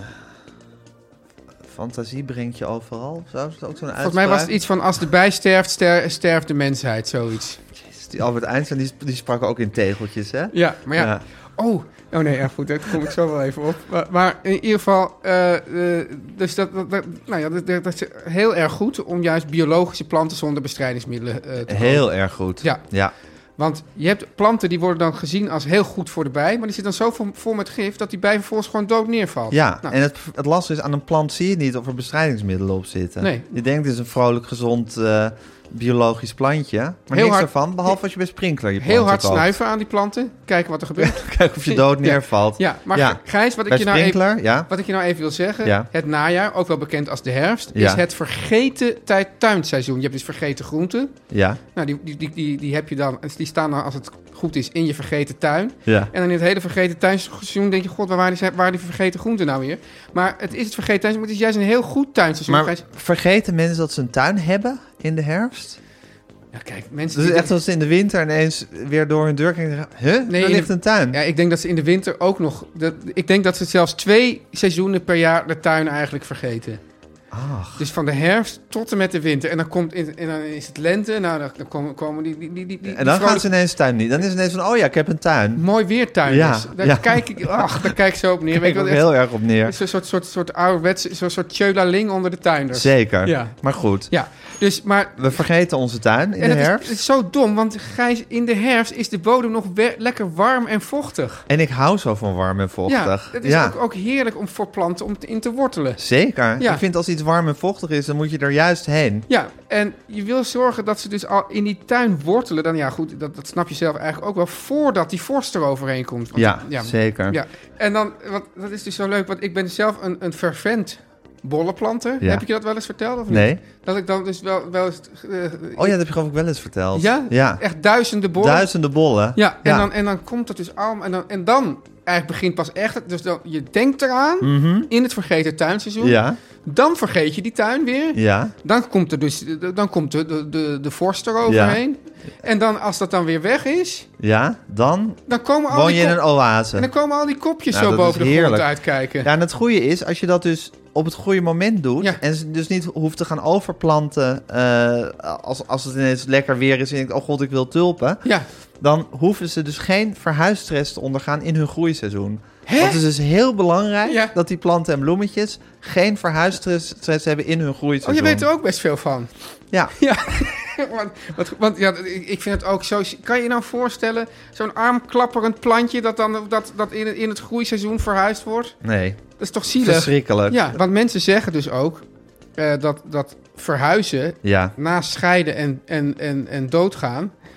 fantasie brengt je overal. Zo is het ook zo'n uitspraak. Volgens mij was het iets van als de bij sterft, ster, sterft de mensheid, zoiets. Jezus, die Albert Einstein die, die sprak ook in tegeltjes, hè? Ja, maar ja. Ja. Oh, oh nee, ja, goed, daar kom ik zo wel even op. Maar, maar in ieder geval, uh, uh, dus dat, dat, dat, nou ja, dat, dat is heel erg goed om juist biologische planten zonder bestrijdingsmiddelen uh, te Heel kopen. erg goed. Ja. ja. Want je hebt planten die worden dan gezien als heel goed voor de bij, maar die zitten dan zo vol, vol met gif dat die bij vervolgens gewoon dood neervalt. Ja, Nou, en het, het lastige is, aan een plant zie je niet of er bestrijdingsmiddelen op zitten. Nee. Je denkt, het is een vrolijk, gezond, uh, biologisch plantje. Maar Heel niks hard- ervan, behalve als je bij Sprinkler je heel planten hard koopt. snuiven aan die planten, kijken wat er gebeurt. Kijk of je dood neervalt. Ja, maar Ja. Gijs, wat ik, Bij je nou even, Sprinkler, ja. wat ik je nou even wil zeggen, Ja. het najaar, ook wel bekend als de herfst, Ja. is het vergeten tijd tuinseizoen. Je hebt dus vergeten groenten. Ja, Nou, die, die, die, die, die heb je dan, die staan dan als het goed is in je vergeten tuin. ja. En dan in het hele vergeten tuinseizoen denk je, god, waar waren die, waar waren die vergeten groenten nou weer? Maar het is het vergeten tuinseizoen, maar het is juist een heel goed tuinseizoen. Maar Gijs. vergeten mensen dat ze een tuin hebben in de herfst? Ja, kijk, mensen... Dus die- echt als ze in de winter ineens weer door hun deur kijken en zeggen, huh, Nee, daar in ligt de- een tuin. Ja, ik denk dat ze in de winter ook nog... Dat, ik denk dat ze zelfs twee seizoenen per jaar de tuin eigenlijk vergeten. Ach. Dus van de herfst tot en met de winter. En dan, komt in, en dan is het lente. Nou, dan, dan komen, komen die, die, die, die, die En dan gaan vrolijke- ze ineens tuin niet. Dan is het ineens van, oh ja, ik heb een tuin. mooi weertuin Ja, is. Daar ja. kijk ik... Ach, daar kijk ik zo op neer. Daar Weet kijk je ik wat ook echt- heel erg op neer. Het is een soort, soort, soort ouderwets... Zo'n soort tjöla-ling onder de tuinders. Zeker. Ja. Maar goed, Ja, dus maar... we vergeten onze tuin in en de het is, herfst. het is zo dom, want Gijs, in de herfst is de bodem nog we- lekker warm en vochtig. En ik hou zo van warm en vochtig. Ja, het is ook, ook heerlijk om voor planten om te- in te wortelen. Zeker. Ja. Ik vind als iets warm en vochtig is, dan moet je er juist heen. Ja, en je wil zorgen dat ze dus al in die tuin wortelen. Dan ja, goed, dat, dat snap je zelf eigenlijk ook wel, voordat die vorst er overheen komt. Want- Ja, zeker. Ja, en dan, wat, dat is dus zo leuk, want ik ben zelf een, een fervent bollenplanter. Ja. Heb ik je dat wel eens verteld of niet? Nee? Dat ik dan dus wel, wel eens... eh, Oh ja, dat heb je geloof ik wel eens verteld. Ja? Ja. Echt duizenden bollen. Duizenden bollen. Ja, en, Ja. Dan, en dan komt het dus allemaal... En dan, en dan eigenlijk begint pas echt... Dus dan, je denkt eraan Mhm. in het vergeten tuinseizoen. Ja, Dan vergeet je die tuin weer. ja. Dan komt er dus dan komt de, de, de, de vorst eroverheen. En dan, als dat dan weer weg is... Ja, dan Dan komen al woon die je in kop- een oase. En dan komen al die kopjes Nou, zo dat boven is de grond heerlijk. uitkijken. Ja, en het goede is, als je dat dus op het goede moment doet... Ja. en ze dus niet hoeft te gaan overplanten... eh, als, als het ineens lekker weer is en je denkt... oh god, ik wil tulpen... Ja. dan hoeven ze dus geen verhuisstress te ondergaan in hun groeiseizoen. Hè? Want het is dus heel belangrijk Ja. dat die planten en bloemetjes... geen verhuisstress hebben in hun Oh, groeiseizoen. je weet er ook best veel van. Ja, Ja, want, want, want ja, ik ik vind het ook zo... Kan je je nou voorstellen, zo'n armklapperend plantje... dat dan dat, dat in, het, in het groeiseizoen verhuisd wordt? nee, Dat is toch zielig? verschrikkelijk. Ja, want mensen zeggen dus ook... eh, dat, dat verhuizen Ja, na scheiden en, en, en, en doodgaan...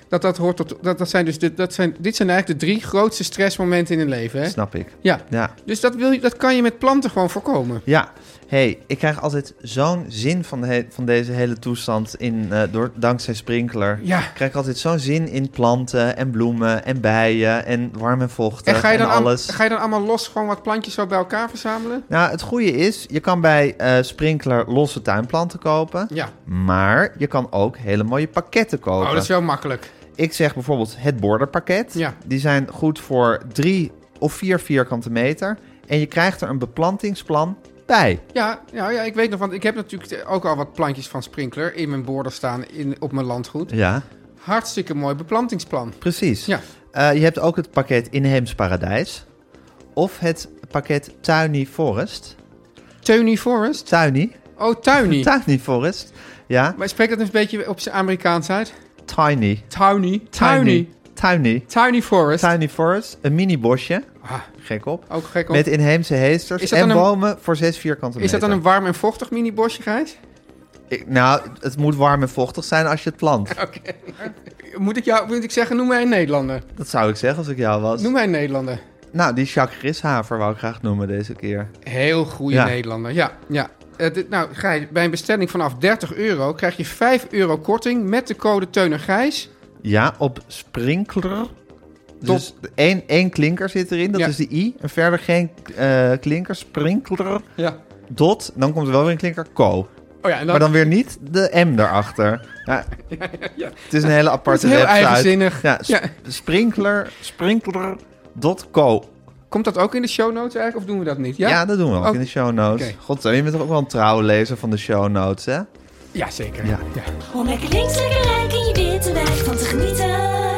Dat, dat, hoort tot, dat, dat zijn dus de, dat zijn, dit zijn eigenlijk de drie grootste stressmomenten in een leven. Hè? Snap ik. Ja. Ja. Dus dat, wil je, dat kan je met planten gewoon voorkomen. Ja. Hey, ik krijg altijd zo'n zin van, de he- van deze hele toestand in, uh, door, dankzij Sprinkler. Ja. Ik krijg altijd zo'n zin in planten en bloemen en bijen en warm en vochtig En en, ga je, dan am- alles. ga je dan allemaal los gewoon wat plantjes zo bij elkaar verzamelen? Nou, het goede is, je kan bij uh, Sprinkler losse tuinplanten kopen. Ja. Maar je kan ook hele mooie pakketten kopen. Oh, dat is wel makkelijk. Ik zeg bijvoorbeeld het borderpakket. Ja. Die zijn goed voor drie of vier vierkante meter. En je krijgt er een beplantingsplan bij. Ja, ja, ja, ik weet nog, want ik heb natuurlijk ook al wat plantjes van Sprinkler in mijn border staan in, op mijn landgoed. Ja, Hartstikke mooi beplantingsplan. precies. Ja. Uh, je hebt ook het pakket Inheems Paradijs. Of het pakket Tuiny Forest. Teuny Forest? Tuiny. Oh, Tuiny. Tuiny Forest. Ja. Maar spreek dat een beetje op zijn Amerikaans uit? Tiny. Tiny. Tiny. Tiny. Tiny Forest. Tiny Forest. Een mini bosje. Ah, Gek op. ook gek op. Met inheemse heesters Is dat en dan een- bomen voor zes vierkante Is meter. dat dan een warm en vochtig mini-bosje, Gijs? Ik, nou, het moet warm en vochtig zijn als je het plant. Oké. Moet ik jou, moet ik zeggen, noem mij een Nederlander. Dat zou ik zeggen als ik jou was. Noem mij een Nederlander. Nou, die Jacques Grishaver wou ik graag noemen deze keer. Heel goede Ja. Nederlander, ja. ja. Uh, dit, nou, Gijs, bij een bestelling vanaf dertig euro krijg je vijf euro korting met de code Teun en Gijs. Ja, op Sprinkler. Dus één, één klinker zit erin, dat Ja. is de i. En verder geen uh, klinker, Sprinkler. Ja. Dot, dan komt er wel weer een klinker, co. Oh ja, en dan, Maar dan weer niet de m daarachter. Ja, ja. het is een hele aparte Het is heel website. eigenzinnig. Ja, sp- Ja. Sprinkler, Sprinkler dot co. Komt dat ook in de show notes eigenlijk, of doen we dat niet? Ja, Ja, dat doen we ook Oh. in de show notes. Oké. God, je bent toch ook wel een trouwe lezer van de show notes, hè? ja zeker. Ja. Ja. Om lekker links, lekker rijk in je witte wijk van te genieten.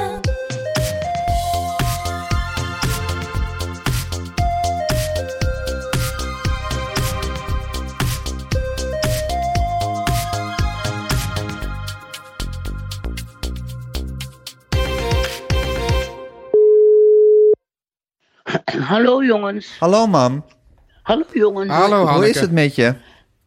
Hallo jongens. Hallo, mam. Hallo jongens. Hallo, Hoe Hanneke. is het met je?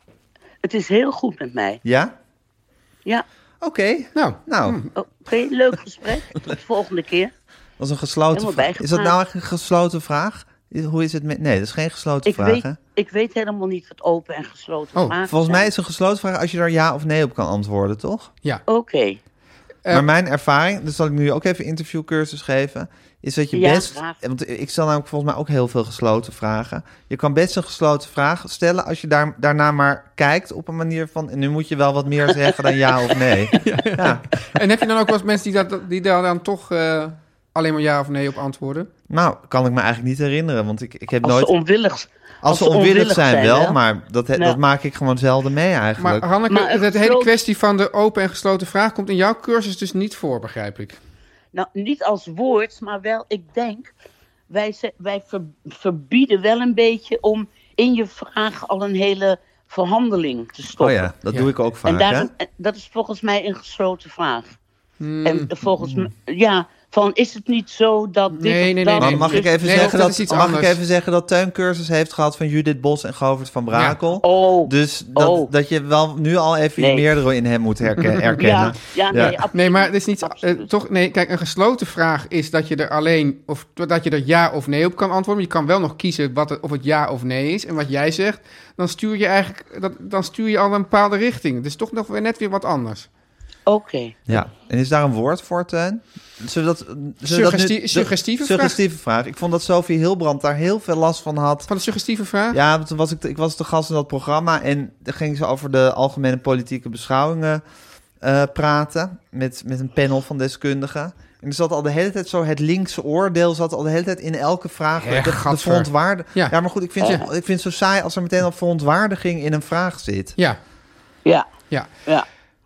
Het is heel goed met mij. Ja? Ja, Oké. Nou, Nou, oké, leuk gesprek. Tot de volgende keer. dat is een gesloten Helemaal vraag. bijgepraat. Is dat nou eigenlijk een gesloten vraag? Hoe is het met... Nee, dat is geen gesloten Ik vraag, weet, hè? ik weet helemaal niet wat open en gesloten Oh, vragen Volgens mij zijn. is het een gesloten vraag als je daar ja of nee op kan antwoorden, toch? ja. Oké. Eh, maar mijn ervaring, dus zal ik nu ook even interviewcursus geven, is dat je Ja, best... graag. Want ik stel namelijk volgens mij ook heel veel gesloten vragen. Je kan best een gesloten vraag stellen als je daar, daarna maar kijkt op een manier van... En nu moet je wel wat meer zeggen dan ja of nee. Ja. En heb je dan ook wel eens mensen die, dat, die daar dan toch uh, alleen maar ja of nee op antwoorden? Nou, kan ik me eigenlijk niet herinneren, want ik, ik heb Als nooit... ze onwillig, Als ze onwillig zijn, wel, maar dat, he- Nou. dat maak ik gewoon zelden mee eigenlijk. Maar Hanneke, Maar een de hele gesloten- kwestie van de open en gesloten vraag komt in jouw cursus dus niet voor, begrijp ik. Nou, niet als woord, maar wel, ik denk, wij, ze- wij ver- verbieden wel een beetje om in je vraag al een hele verhandeling te stoppen. Oh ja, dat Ja. doe ik ook vaak, En hè? daarom, dat is volgens mij een gesloten vraag. Hmm. En volgens mij, ja, van is het niet zo dat dit Nee, of nee, dat... nee, Maar nee. mag ik even Nee, zeggen dat dat, is iets mag anders. ik even zeggen dat Teun cursus heeft gehad van Judith Bos en Govert van Brakel? Oh, Dus dat, Oh. dat je wel nu al even je Nee. meerdere in hem moet herken- ja, herkennen. ja, nee, Ja. absoluut. Nee, maar het is niet... eh, Absoluut. toch, nee, kijk, een gesloten vraag is dat je er alleen... of dat je er ja of nee op kan antwoorden. Maar je kan wel nog kiezen wat het, of het ja of nee is. En wat jij zegt, dan stuur je eigenlijk... Dat, dan stuur je al een bepaalde richting. Het is toch nog weer net weer wat anders. Oké. Ja, en is daar een woord voor, Teun? Zullen we dat, zullen we dat Suggestie- nu- suggestieve vraag? Suggestieve vraag. Ik vond dat Sophie Hilbrand daar heel veel last van had. Van de suggestieve vraag? Ja, want toen was ik, ik was de gast in dat programma en dan ging ze over de algemene politieke beschouwingen eh, praten met, met een panel van deskundigen. En er zat al de hele tijd zo, het linkse oordeel zat al de hele tijd in elke vraag. Hè, de, de gadver. verontwaarde- Ja. Ja. maar goed, ik vind, Ja. het, ik vind het zo saai als er meteen al verontwaardiging in een vraag zit. Ja, Ja, ja, ja.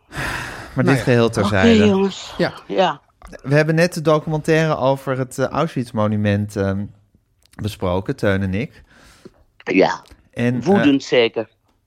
Maar Nou dit ja. geheel Oké, terzijde. jongens. ja. Ja. We hebben net de documentaire over het eh, Auschwitz-monument eh, besproken, Teun en ik. Ja, En, eh, woedend zeker.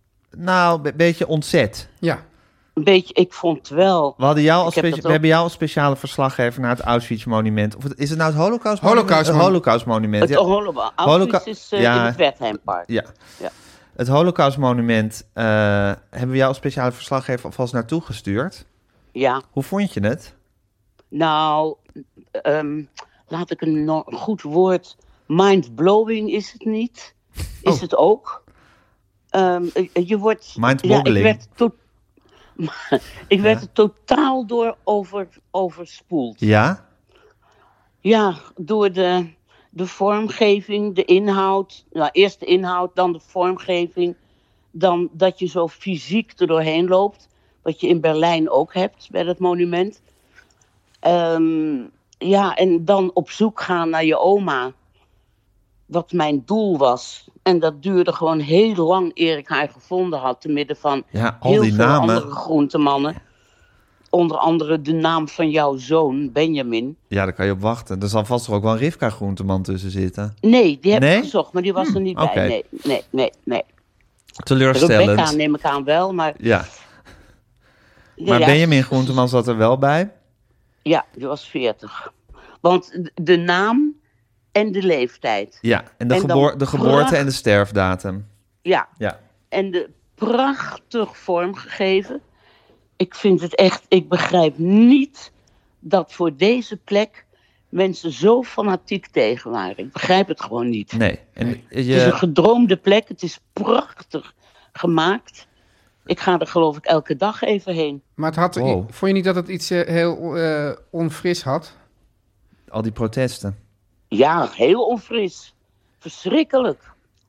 nou, een beetje ontzet. ja. Een beetje, ik vond wel... We, hadden jou als Ik heb specia- dat we ook- hebben jou als speciale verslaggever naar het Auschwitz-monument. Of het- is het nou het Holocaust-monument? Holocaust- Het Holocaust-monument, Het ja. Holocaust Holoca- is eh, ja. in het Wertheimpark. Ja. Ja. Het Holocaust-monument eh, hebben we jou als speciale verslaggever alvast naartoe gestuurd. Ja, Hoe vond je het? Nou, ehm, laat ik een no- goed woord... Mind-blowing is het niet. Is Oh. het ook. Ehm, je wordt... Mind-boggling. Ja, ik werd, to- ik werd er totaal door over, overspoeld. Ja? Ja, door de, de vormgeving, de inhoud. Nou, eerst de inhoud, dan de vormgeving. Dan dat je zo fysiek er doorheen loopt. Wat je in Berlijn ook hebt, bij dat monument. Ehm, ja, en dan op zoek gaan naar je oma. Wat mijn doel was. En dat duurde gewoon heel lang eer ik haar gevonden had. Te midden van Ja, al heel die veel namen. andere groentemannen. Onder andere de naam van jouw zoon, Benjamin. Ja, daar kan je op wachten. Er zal vast toch ook wel een Rivka Groenteman tussen zitten. Nee, die heb Nee? ik gezocht, maar die was er niet oké. bij. Nee, nee, nee, nee. Teleurstellend. Rebecca neem ik aan wel, maar... Ja, ja, maar ja, Benjamin Groenteman zat er wel bij. Ja, die was veertig. Want de naam en de leeftijd. Ja, en de, En dan geboor- de geboorte pracht- en de sterfdatum. Ja, Ja. en de prachtig vormgegeven. Ik vind het echt, ik begrijp niet dat voor deze plek mensen zo fanatiek tegen waren. Ik begrijp het gewoon niet. Nee. En Het is een je, gedroomde plek, het is prachtig gemaakt. Ik ga er geloof ik elke dag even heen. Maar het had, Wow. vond je niet dat het iets eh, heel eh, onfris had? al die protesten. Ja, heel onfris. Verschrikkelijk.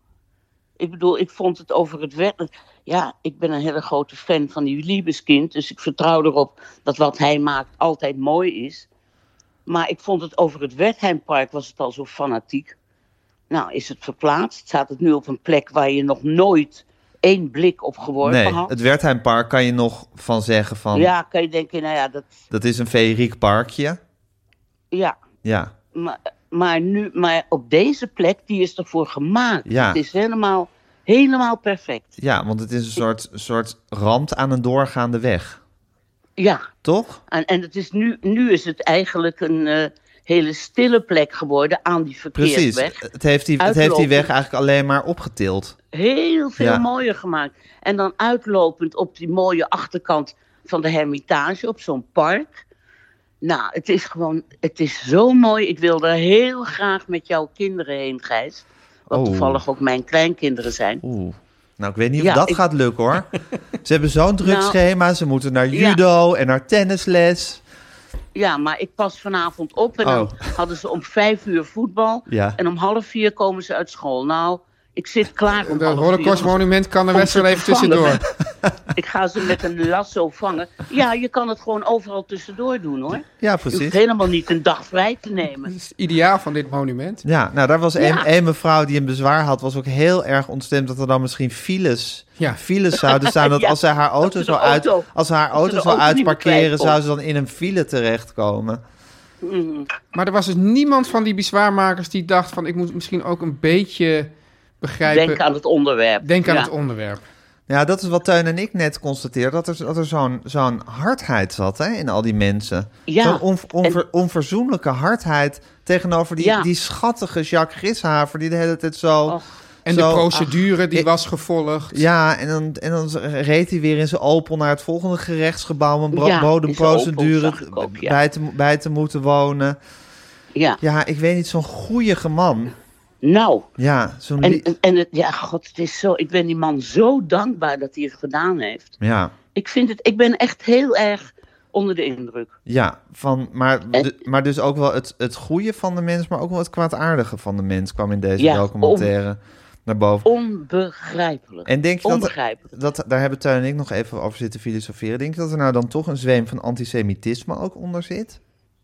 Ik bedoel, ik vond het over het wet... Ja, ik ben een hele grote fan van die Liebeskind. Dus ik vertrouw erop dat wat hij maakt altijd mooi is. Maar ik vond het over het Wertheimpark was het al zo fanatiek. Nou, is het verplaatst? Staat het nu op een plek waar je nog nooit één blik op geworpen Nee, had? het Wertheimpark kan je nog van zeggen van... Ja, kan je denken, nou ja, dat... dat is een feeriek parkje. Ja, Ja, maar, maar, nu, maar op deze plek, die is ervoor gemaakt. Ja. Het is helemaal, helemaal perfect. ja, want het is een soort, soort rand aan een doorgaande weg. Ja, Toch? en, en het is nu, nu is het eigenlijk een eh, hele stille plek geworden aan die Precies. verkeersweg. Het heeft, die, het heeft die Uitlopend. weg eigenlijk alleen maar opgetild. Heel veel Ja. mooier gemaakt. En dan uitlopend op die mooie achterkant van de Hermitage, op zo'n park. Nou, het is gewoon, het is zo mooi. Ik wil er heel graag met jouw kinderen heen, Gijs. Wat Oh. toevallig ook mijn kleinkinderen zijn. Oeh. Nou, ik weet niet of Ja, dat ik- gaat lukken, hoor. Ze hebben zo'n druk Nou, schema. Ze moeten naar ja. judo en naar tennisles. Ja, maar ik pas vanavond op en dan Oh. hadden ze om vijf uur voetbal. Ja. En om half vier komen ze uit school. Nou, ik zit klaar om De half Holocaust vier. monument kan er Om best wel ze even te vangen. tussendoor. Ik ga ze met een lasso vangen. Ja, je kan het gewoon overal tussendoor doen, hoor. Ja, Je hoeft precies. helemaal niet een dag vrij te nemen. Dat is het ideaal van dit monument. Ja, nou, daar was een, Ja. een mevrouw die een bezwaar had, was ook heel erg ontstemd dat er dan misschien files, Ja. files zouden staan. Dat Ja, als ze haar auto dat ze zou de uit, auto- als ze haar dat ze auto de zou auto niet meer uitparkeren, kwijt kon. zou ze dan in een file terechtkomen. Maar er was dus niemand van die bezwaarmakers die dacht van... ik moet misschien ook een beetje begrijpen... Denk aan het onderwerp. Denk aan Ja. het onderwerp. Ja, dat is wat Teun en ik net constateerden, dat er, dat er zo'n, zo'n hardheid zat, hè, in al die mensen. Ja, Zo'n on, onver- onverzoenlijke hardheid tegenover die, Ja. die schattige Jacques Rishaver, die de hele tijd zo... Och. En zo- de procedure die ik- was gevolgd. Ja, en dan, en dan reed hij weer in zijn Opel naar het volgende gerechtsgebouw om een bro- Ja, in zijn bodemprocedure Opel zag ik ook, ja. bij, te, bij te moeten wonen. Ja, Ja, ik weet niet, zo'n goeie man. nou. Ja, zo'n... En, li- en, en het, ja, god, het is zo. Ik ben die man zo dankbaar dat hij het gedaan heeft. ja, Ik vind het, ik ben echt heel erg onder de indruk. ja van, maar, En- de- maar dus ook wel het, het goede van de mens, maar ook wel het kwaadaardige van de mens kwam in deze Ja, documentaire naar boven. Onbegrijpelijk. En denk je dat, Onbegrijpelijk. dat, daar hebben Teun en ik nog even over zitten filosoferen. Denk je dat er nou dan toch een zweem van antisemitisme ook onder zit?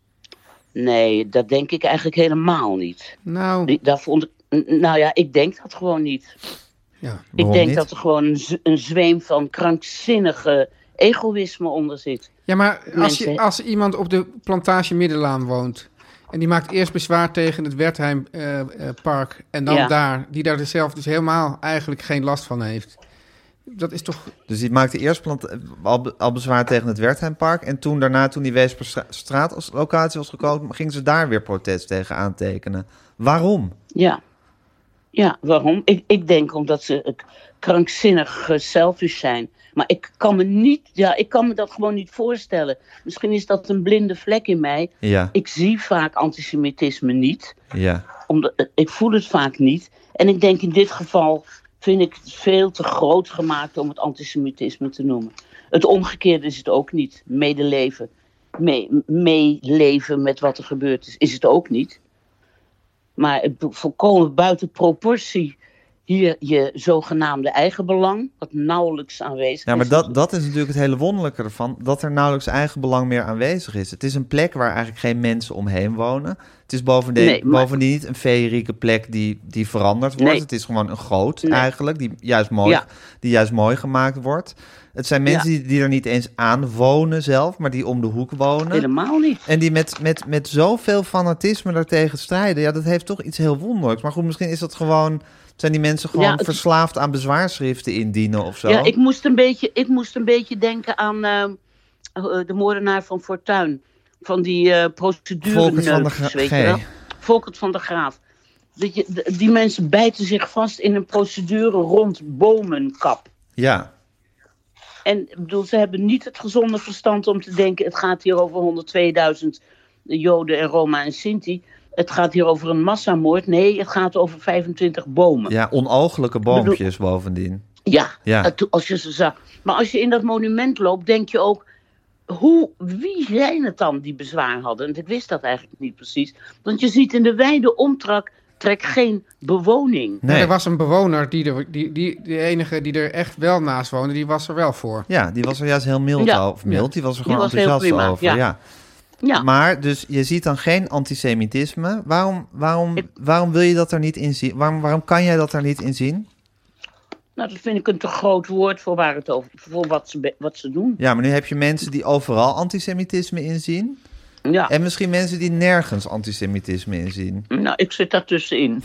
Nee, dat denk ik eigenlijk helemaal niet. Nou, Die- Daar vond ik, n- nou ja, ik denk dat gewoon niet. ja. Ik Waarom denk niet? dat er gewoon een, z- een zweem van krankzinnige egoïsme onder zit. Ja, maar als, je, Mensen- als iemand op de plantage Middenlaan woont... en die maakt eerst bezwaar tegen het Wertheimpark... en dan Ja. daar, die daar dus zelf dus helemaal eigenlijk geen last van heeft. Dat is toch... Dus die maakte eerst plant, al, be- al bezwaar tegen het Wertheimpark. En toen daarna, toen die Weesperstraat als locatie was gekozen, gingen ze daar weer protest tegen aantekenen. Waarom? Ja. Ja, waarom? Ik, ik denk omdat ze eh, krankzinnig uh, selfish zijn. Maar ik kan me niet, ja, ik kan me dat gewoon niet voorstellen. Misschien is dat een blinde vlek in mij. Ja, Ik zie vaak antisemitisme niet. ja. Omdat, ik voel het vaak niet. En ik denk in dit geval vind ik het veel te groot gemaakt om het antisemitisme te noemen. Het omgekeerde is het ook niet. Medeleven, mee, meeleven met wat er gebeurd is, is het ook niet. Maar het volkomen buiten proportie hier je zogenaamde eigenbelang, wat nauwelijks aanwezig Ja, maar is. dat, dat is natuurlijk het hele wonderlijke ervan, dat er nauwelijks eigen belang meer aanwezig is. Het is een plek waar eigenlijk geen mensen omheen wonen. Het is bovendien, Nee, maar- bovendien niet een feerieke plek die, die veranderd wordt. Nee. Het is gewoon een goot Nee. eigenlijk, die juist, mooi, Ja. die juist mooi gemaakt wordt. Het zijn mensen Ja. die, die er niet eens aan wonen zelf, maar die om de hoek wonen. Helemaal niet. En die met, met, met zoveel fanatisme daartegen strijden. Ja, dat heeft toch iets heel wonderlijks. Maar goed, misschien is dat gewoon... Zijn die mensen gewoon Ja, het- verslaafd aan bezwaarschriften indienen of zo? Ja, ik moest een beetje, ik moest een beetje denken aan uh, de moordenaar van Fortuin. Van die uh, procedure Volkert van der Gra- weet je G. wel. Volkert van der Graaf. Dat je, d- die mensen bijten zich vast in een procedure rond bomenkap. Ja, En ik bedoel, ze hebben niet het gezonde verstand om te denken... het gaat hier over honderdtweeduizend Joden en Roma en Sinti. Het gaat hier over een massamoord. Nee, het gaat over vijfentwintig bomen. ja, onooglijke boompjes bovendien. Ja, Ja. het- als je ze zag. Maar als je in dat monument loopt, denk je ook... Hoe, wie zijn het dan die bezwaar hadden? Want ik wist dat eigenlijk niet precies. Want je ziet in de wijde omtrek trek geen bewoning. Nee. Er was een bewoner, die, er, die, die, de enige die er echt wel naast woonde, die was er wel voor. Ja, die was er juist heel mild Ja. over. Mild, die was er Die gewoon was heel enthousiast prima, over. ja. Ja. Ja, Maar dus je ziet dan geen antisemitisme. Waarom, waarom, Ik- waarom wil je dat er niet in zien? Waarom, waarom kan jij dat er niet in zien? nou, dat vind ik een te groot woord voor, waar het over, voor wat, ze, be- wat ze doen. Ja, maar nu heb je mensen die overal antisemitisme inzien. Ja, En misschien mensen die nergens antisemitisme inzien. nou, ik zit daar tussenin.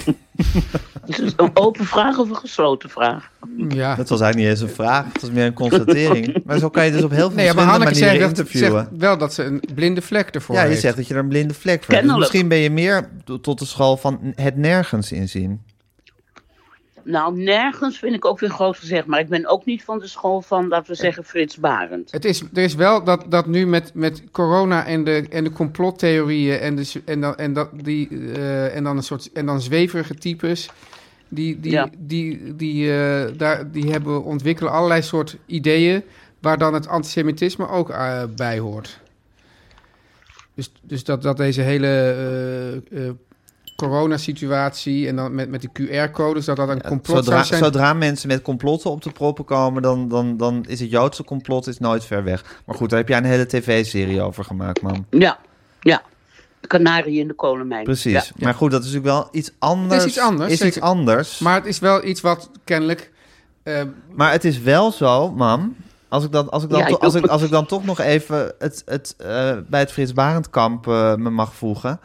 Is het een open vraag of een gesloten vraag? Ja. Dat was eigenlijk niet eens een vraag. Het was meer een constatering. Maar zo kan je dus op heel veel Nee, ja, maar verschillende Hanneke manieren zegt, dat, interviewen. zegt wel dat ze een blinde vlek ervoor Ja, je heeft. zegt dat je er een blinde vlek voor hebt. Dus Kennelijk. misschien ben je meer to- tot de school van het nergens inzien. Nou, nergens vind ik ook weer groot gezegd. Maar ik ben ook niet van de school van, laten we zeggen, Frits Barend. Het is, er is wel dat, dat nu met, met corona en de, en de complottheorieën en, de, z- en, dan, en, dat, die, eh, en dan een soort en dan zweverige types, die, die, Ja. die, die, eh, daar, die hebben ontwikkelen allerlei soort ideeën waar dan het antisemitisme ook eh, bij hoort. Dus, dus dat, dat deze hele eh, eh, coronasituatie en dan met, met de Q R-codes, dat dat een complot Zodra, zou zijn. zodra mensen met complotten op de proppen komen, dan, dan, dan is het Joodse complot is nooit ver weg. Maar goed, daar heb jij een hele tv-serie over gemaakt, man. Ja, ja. De kanarie in de kolenmijn. Precies. Ja. Maar goed, dat is natuurlijk wel iets anders. iets anders, Is iets zeker. anders. Maar, Maar het is wel iets wat kennelijk... eh, het is wel zo, mam. Als ik dan, als ik dan, Ja, to- ik als ook. ik, als ik dan toch nog even het, het, eh, bij het Frits Barendkamp eh, me mag voegen.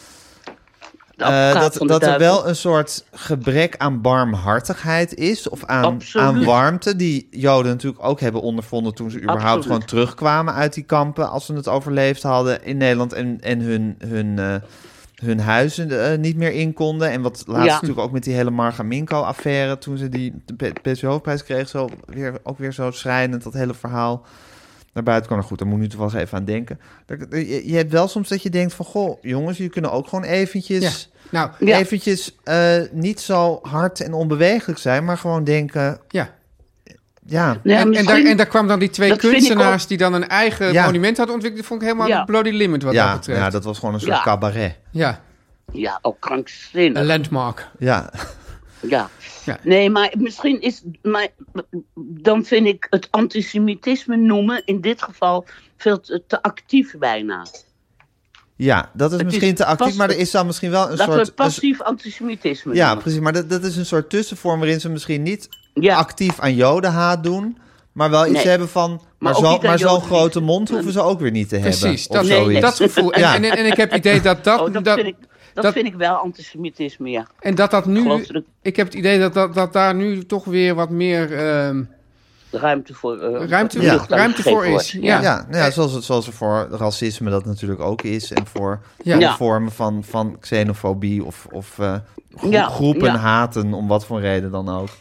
De Eh, advocaat dat van de dat er duivel. wel een soort gebrek aan barmhartigheid is. Of aan, Absoluut. aan warmte. Die Joden natuurlijk ook hebben ondervonden toen ze überhaupt Absoluut. gewoon terugkwamen uit die kampen. Als ze het overleefd hadden in Nederland. En, en hun, hun, eh, hun huizen eh, niet meer in konden. En wat laatst Ja. natuurlijk ook met die hele Margaminko-affaire. Toen ze die de P S V-hoofdprijs kreeg. Zo weer, ook weer zo schrijnend dat hele verhaal naar buiten kwam. Nou goed, daar moet ik nu toch wel eens even aan denken. Dat- Je, je hebt wel soms dat je denkt van... Goh, jongens, jullie kunnen ook gewoon eventjes... ja. Nou, Ja. eventjes eh, niet zo hard en onbewegelijk zijn, maar gewoon denken, ja. ja, Ja, en, en, misschien- daar, en daar kwam dan die twee dat vind ik kunstenaars ook. die dan een eigen Ja. monument hadden ontwikkeld. Dat vond ik helemaal Ja. een bloody limit wat dat ja, betreft. ja, dat was gewoon een soort Ja. cabaret. Ja, Ja, ook krankzinnig. een landmark. Ja, Ja. Ja. Nee, maar misschien is... Maar, dan vind ik het antisemitisme noemen in dit geval veel te, te actief bijna. ja, dat is Het is misschien te actief, pas- maar er is dan misschien wel een Laten we soort... het passief antisemitisme ja, noemen. precies, maar dat, dat is een soort tussenvorm waarin ze misschien niet Ja. actief aan jodenhaat doen, maar wel iets Nee. hebben van, maar, ook zo, niet aan maar zo'n Joden grote liefde. mond hoeven ze ook weer niet te hebben. Precies, of dat, Nee, zoiets. nee. dat gevoel. En, Ja. en, en, ik heb het idee dat dat... Oh, dat, dat, vind ik, dat, dat- vind ik wel antisemitisme, ja. en dat dat nu... Geloof dat- Ik heb het idee dat, dat, dat daar nu toch weer wat meer ehm, Ruimte voor... eh, ruimte, Ja. lucht aan ruimte voor gegeven is. wordt. Ja. Ja, nou ja, zoals, het, zoals er voor racisme dat natuurlijk ook is. En voor Ja. alle Ja. vormen van, van xenofobie of, of eh, gro- Ja, groepen ja. haten, om wat voor reden dan ook.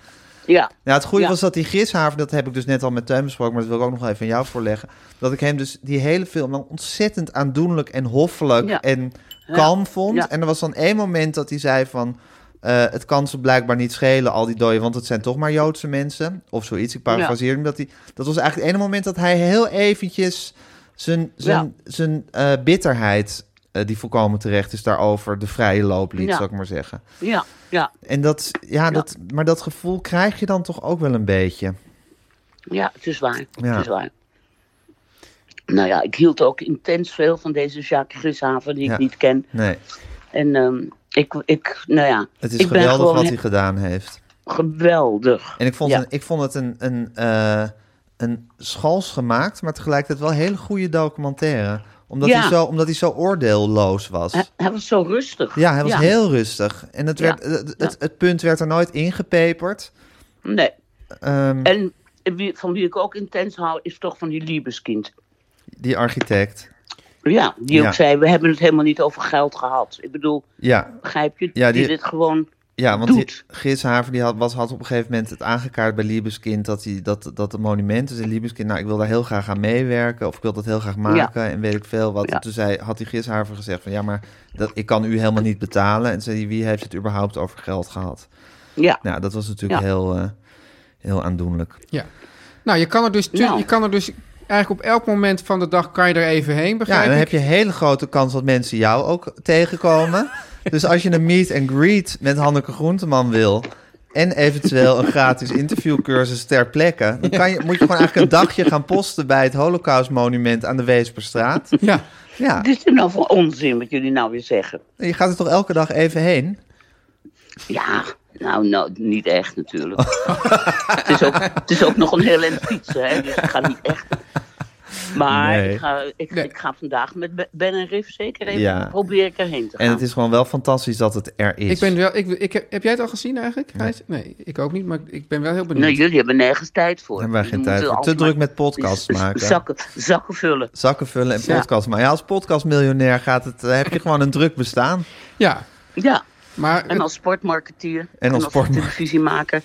Ja. Ja, het goede Ja. was dat die Grishaver, dat heb ik dus net al met Teun besproken, maar dat wil ik ook nog wel even aan jou voorleggen. Dat ik hem dus die hele film dan ontzettend aandoenlijk en hoffelijk Ja. en Ja. kalm vond. Ja. En er was dan één moment dat hij zei van, eh, het kan ze blijkbaar niet schelen, al die dooien, want het zijn toch maar Joodse mensen. Of zoiets, ik parafraseer hem. Dat, hij, dat was eigenlijk het ene moment dat hij heel eventjes zijn, zijn, zijn eh, bitterheid, eh, die volkomen terecht is daarover, de vrije loop liet, Ja. zou ik maar zeggen. Ja, ja, En dat, ja, dat, maar dat gevoel krijg je dan toch ook wel een beetje. ja, het is waar. Ja. Het is waar. Nou ja, ik hield ook intens veel van deze Jacques Grishaver, die Ja. ik niet ken. Nee, En ehm, ik, ik, nou ja, het is ik ben geweldig gewoon wat he- hij gedaan heeft. geweldig. En ik vond, Ja. een, ik vond het een, een, eh, een schals gemaakt, maar tegelijkertijd wel een hele goede documentaire. Omdat, Ja. hij, zo, omdat hij zo oordeelloos was. Hij, hij was zo rustig. Ja, hij was heel rustig. En het, Ja. werd, het, het, het punt werd er nooit ingepeperd. Nee. Ehm, En wie, van wie ik ook intens hou, is toch van die Liebeskind. die architect. Ja, die Ja. ook zei, we hebben het helemaal niet over geld gehad. Ik bedoel, Ja, begrijp je? Ja, die, die- dit gewoon ja want die, doet. Grishaver die had, was, had op een gegeven moment het aangekaart bij Liebeskind dat, hij, dat, dat de monument is in Liebeskind, nou ik wil daar heel graag aan meewerken of ik wil dat heel graag maken en weet ik veel wat. Ja. En toen zei, had die Grishaver gezegd van ja, maar dat, ik kan u helemaal niet betalen. En zei hij, wie heeft het überhaupt over geld gehad? Ja, Nou, dat was natuurlijk Ja. heel, eh, heel aandoenlijk. Ja. Nou, je kan er dus, tu- Nou. je kan er dus eigenlijk op elk moment van de dag kan je er even heen, Ja, begrijp en dan ik? heb je een hele grote kans dat mensen jou ook tegenkomen. Dus als je een meet and greet met Hanneke Groenteman wil en eventueel een gratis interviewcursus ter plekke, dan kan je, moet je gewoon eigenlijk een dagje gaan posten bij het Holocaustmonument aan de Weesperstraat. Ja. Ja, dit is nou voor onzin wat jullie nou weer zeggen. je gaat er toch elke dag even heen? Ja, nou, nou niet echt natuurlijk. het, is ook, het is ook nog een heel eind fietsen, hè, dus ik ga niet echt. Maar Nee. ik, ga, ik, Nee. ik ga vandaag met Be- Ben en Riff zeker even Ja. probeer ik erheen te gaan. En het is gewoon wel fantastisch dat het er is. Ik ben wel, ik, ik, heb, heb jij het al gezien eigenlijk? Gijs? Nee, ik ook niet, maar ik ben wel heel benieuwd. Nee, jullie hebben nergens tijd voor. Daar hebben wij geen Jullie tijd voor. moeten Te druk alsmaar met podcasts maken. Zakken, zakken vullen. Zakken vullen en Ja. podcasts. Maar ja, als podcastmiljonair gaat het, eh, heb je gewoon een druk bestaan. Ja, Ja, maar... en als sportmarketeer. En als sportmarketeer. televisiemaker.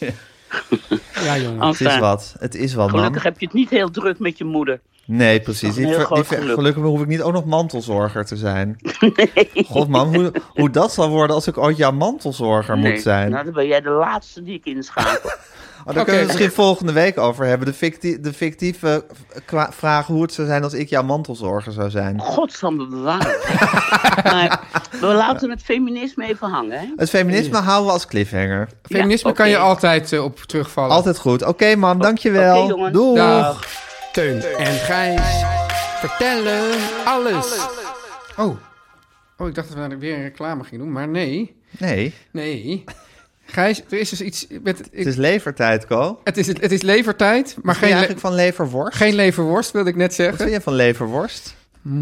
ja, jongen. Het is wat. Het is wat, man. Gelukkig heb je het niet heel druk met je moeder. Nee, precies. Dat is een Die heel ver- die groot ver- geluk. gelukkig hoef ik niet ook nog mantelzorger te zijn. God man, hoe, hoe dat zal worden als ik ooit jouw mantelzorger Nee, moet zijn. Nou, dan ben jij de laatste die ik inschakel. Oh, daar Oké. kunnen we het misschien volgende week over hebben. De, fictie- de fictieve kwa- vraag hoe het zou zijn als ik jouw mantelzorger zou zijn. Godsamme bewaren. Maar we laten het feminisme even hangen, hè? Het feminisme houden we als cliffhanger. Feminisme Ja, kan je oké. altijd eh, op terugvallen. Altijd goed. Oké mam, dankjewel. Oké, jongens. Doeg. Dag. Teun en Gijs vertellen alles. Oh. Oh, ik dacht dat we nou weer een reclame gingen doen, maar nee. Nee, Nee. Gijs, er is dus iets... Met, ik, het is levertijd, Ko. het, is, het is levertijd, maar Wat vind geen, je le- eigenlijk van leverworst? geen leverworst, wilde ik net Wat zeggen. vind je van leverworst?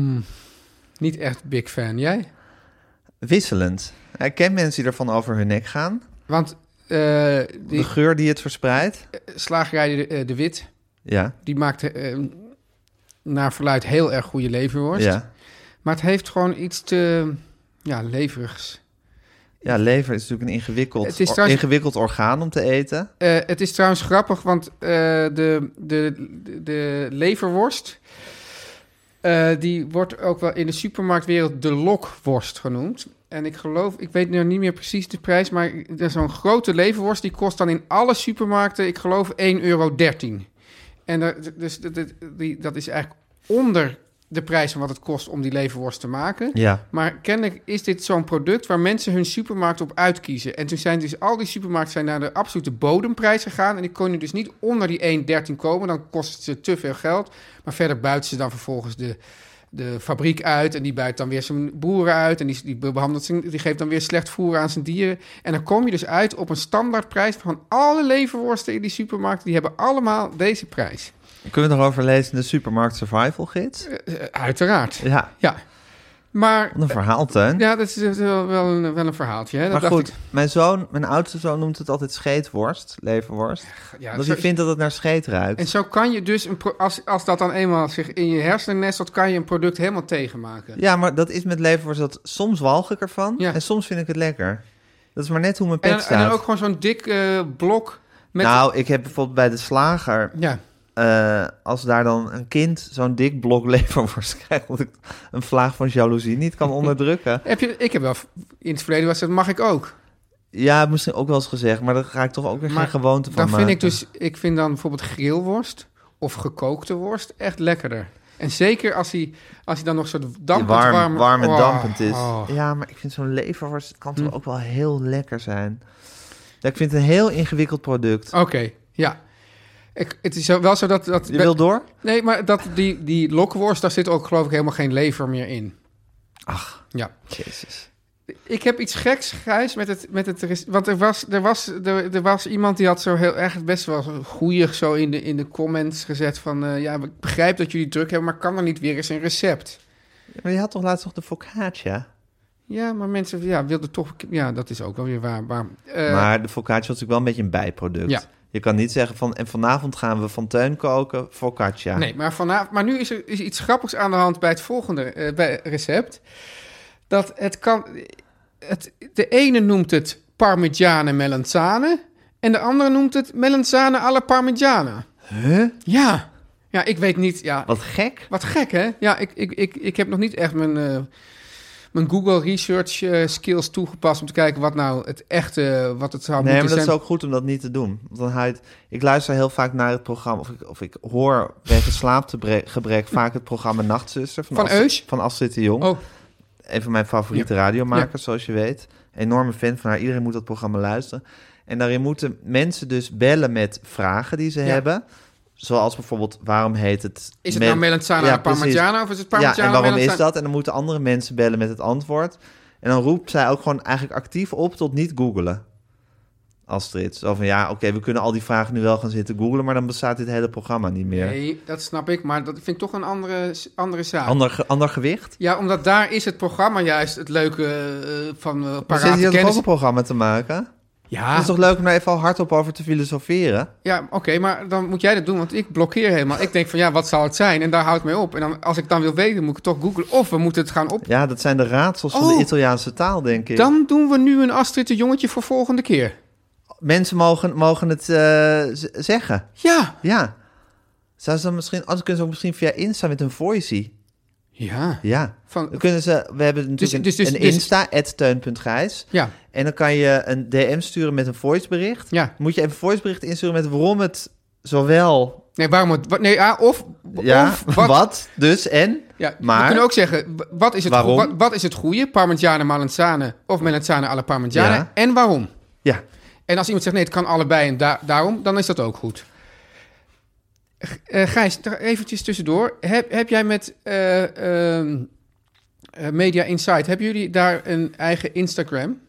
Niet echt big fan. Jij? Wisselend. Ik ken mensen die ervan over hun nek gaan. Want eh, De die geur die het verspreidt. slagerij de, eh, de Wit, Ja, die maakt eh, naar verluid heel erg goede leverworst. ja. Maar het heeft gewoon iets te ja, leverigs. Ja, lever is natuurlijk een ingewikkeld, Het is or- trouwens- ingewikkeld orgaan om te eten. Eh, het is trouwens grappig, want eh, de, de, de, de leverworst... eh, die wordt ook wel in de supermarktwereld de lokworst genoemd. En ik geloof, ik weet nu niet meer precies de prijs... maar er is zo'n grote leverworst, die kost dan in alle supermarkten... ik geloof één euro dertien. En er, dus dat- dat- die, dat is eigenlijk onder de prijs van wat het kost om die leverworst te maken... Ja, Maar kennelijk is dit zo'n product waar mensen hun supermarkt op uitkiezen. En toen zijn dus al die supermarkten zijn naar de absolute bodemprijs gegaan. En die kon je dus niet onder die één dertien komen. Dan kost het ze te veel geld. Maar verder buiten ze dan vervolgens de, de fabriek uit. En die buit dan weer zijn boeren uit. En die, die, behandelt zijn, die geeft dan weer slecht voer aan zijn dieren. En dan kom je dus uit op een standaardprijs van alle leverworsten in die supermarkten. Die hebben allemaal deze prijs. kunnen we erover lezen in de Supermarkt Survival Gids? Uh, uiteraard. Ja, Ja. Maar wat een verhaal, Teun. ja, dat is wel, wel, een, wel een verhaaltje. Hè? Dat maar dacht goed, ik. mijn zoon, mijn oudste zoon noemt het altijd scheetworst, leverworst. Ja, Omdat zo- hij vindt dat het naar scheet ruikt. En zo kan je dus, een pro- als, als dat dan eenmaal zich in je hersenen nestelt, kan je een product helemaal tegenmaken. Ja, maar dat is met leverworst dat soms walg ik ervan Ja. en soms vind ik het lekker. Dat is maar net hoe mijn En, pet dan- en staat. dan ook gewoon zo'n dik eh, blok Met, Nou, ik heb bijvoorbeeld bij de slager... ja. Uh, als daar dan een kind zo'n dik blok leverworst krijgt... dat ik een vlaag van jaloezie niet kan onderdrukken. Heb je, ik heb wel in het verleden was dat mag ik ook. Ja, misschien ook wel eens gezegd... maar daar ga ik toch ook weer Maar geen gewoonte van dan maken. vind ik dus, ik vind dan bijvoorbeeld grillworst of gekookte worst echt lekkerder. En zeker als hij, als hij dan nog zo dampend warm, warm, warm en oh, dampend is. oh. Ja, maar ik vind zo'n leverworst... het kan toch Hm. ook wel heel lekker zijn. Ja, ik vind het een heel ingewikkeld product. Oké, okay, ja. Ik, het is wel zo dat... dat Je wil door? Nee, maar dat die, die lokworst, daar zit ook geloof ik helemaal geen lever meer in. Ach, ja. Jezus. Ik heb iets geks, Gijs, met het... Met het want er was, er, was, er, er was iemand die had zo heel erg best wel goeie zo in de, in de comments gezet van... Uh, ja, ik begrijp dat jullie druk hebben, maar kan er niet weer eens een recept? Maar je had toch laatst nog de focaccia? Ja, maar mensen ja, wilden toch... Ja, dat is ook wel weer waar. Maar, uh, maar de focaccia was natuurlijk wel een beetje een bijproduct. Ja. Je kan niet zeggen van... en vanavond gaan we van Teun koken, focaccia. Nee, maar, vanavond, maar nu is er is iets grappigs aan de hand bij het volgende uh, bij recept. Dat het kan... Het, de ene noemt het Parmigiane Melanzane... en de andere noemt het Melanzane alla Parmigiana. Huh? Ja. Ja, ik weet niet... Ja, wat gek. Wat gek, hè? Ja, ik, ik, ik, ik heb nog niet echt mijn... Uh, mijn Google Research uh, skills toegepast om te kijken wat nou het echte, wat het zou nee, moeten zijn. Nee, maar dat is ook goed om dat niet te doen. Want dan het, ik luister heel vaak naar het programma, of ik, of ik hoor wegen slaapgebrek vaak het programma Nachtzuster. Van, van Astrid, Eus? Van Astrid de Jong. Oh. Een van mijn favoriete ja. radiomakers, ja. zoals je weet. Enorme fan van haar. Iedereen moet dat programma luisteren. En daarin moeten mensen dus bellen met vragen die ze ja. hebben. Zoals bijvoorbeeld, waarom heet het... Is het nou Melanzane ja, Parmigiana of is het Parmigiana Ja, en waarom Melanzane? is dat? En dan moeten andere mensen bellen met het antwoord. En dan roept zij ook gewoon eigenlijk actief op tot niet googlen. Astrid. Zo van, ja, oké, okay, we kunnen al die vragen nu wel gaan zitten googlen... maar dan bestaat dit hele programma niet meer. Nee, dat snap ik, maar dat vind ik toch een andere, andere zaak. Ander, ander gewicht? Ja, omdat daar is het programma juist het leuke uh, van uh, parate zit hier kennis. ook een programma te maken? Ja. Het is toch leuk om daar even al hardop over te filosoferen? Ja, oké, okay, maar dan moet jij dat doen, want ik blokkeer helemaal. Ik denk van, ja, wat zou het zijn? En daar houdt mee op. En dan, als ik dan wil weten, moet ik het toch googlen. Of we moeten het gaan op... Ja, dat zijn de raadsels oh, van de Italiaanse taal, denk ik. Dan doen we nu een Astrid de Jongetje voor volgende keer. Mensen mogen, mogen het uh, z- zeggen. Ja. Ja. Zou ze dan misschien... Anders kunnen ze ook misschien via Insta met een voicey. Ja. Ja. Van, dan kunnen ze... We hebben natuurlijk dus, dus, een, een dus, Insta, at teun punt gijs. Ja. En dan kan je een D M sturen met een voicebericht. Ja. Dan moet je even een voicebericht insturen met waarom het zowel... Nee, waarom het... Nee, ah, of... Ja, of wat, wat, dus, en... Ja, maar, we kunnen ook zeggen, wat is het, waarom? Wat, wat is het goede? Parmigiana Melanzane of Melanzane alla Parmigiana? Ja. En waarom? Ja. En als iemand zegt, nee, het kan allebei en da- daarom, dan is dat ook goed. Uh, Gijs, eventjes tussendoor. Heb, heb jij met uh, uh, uh, Media Insight, hebben jullie daar een eigen Instagram?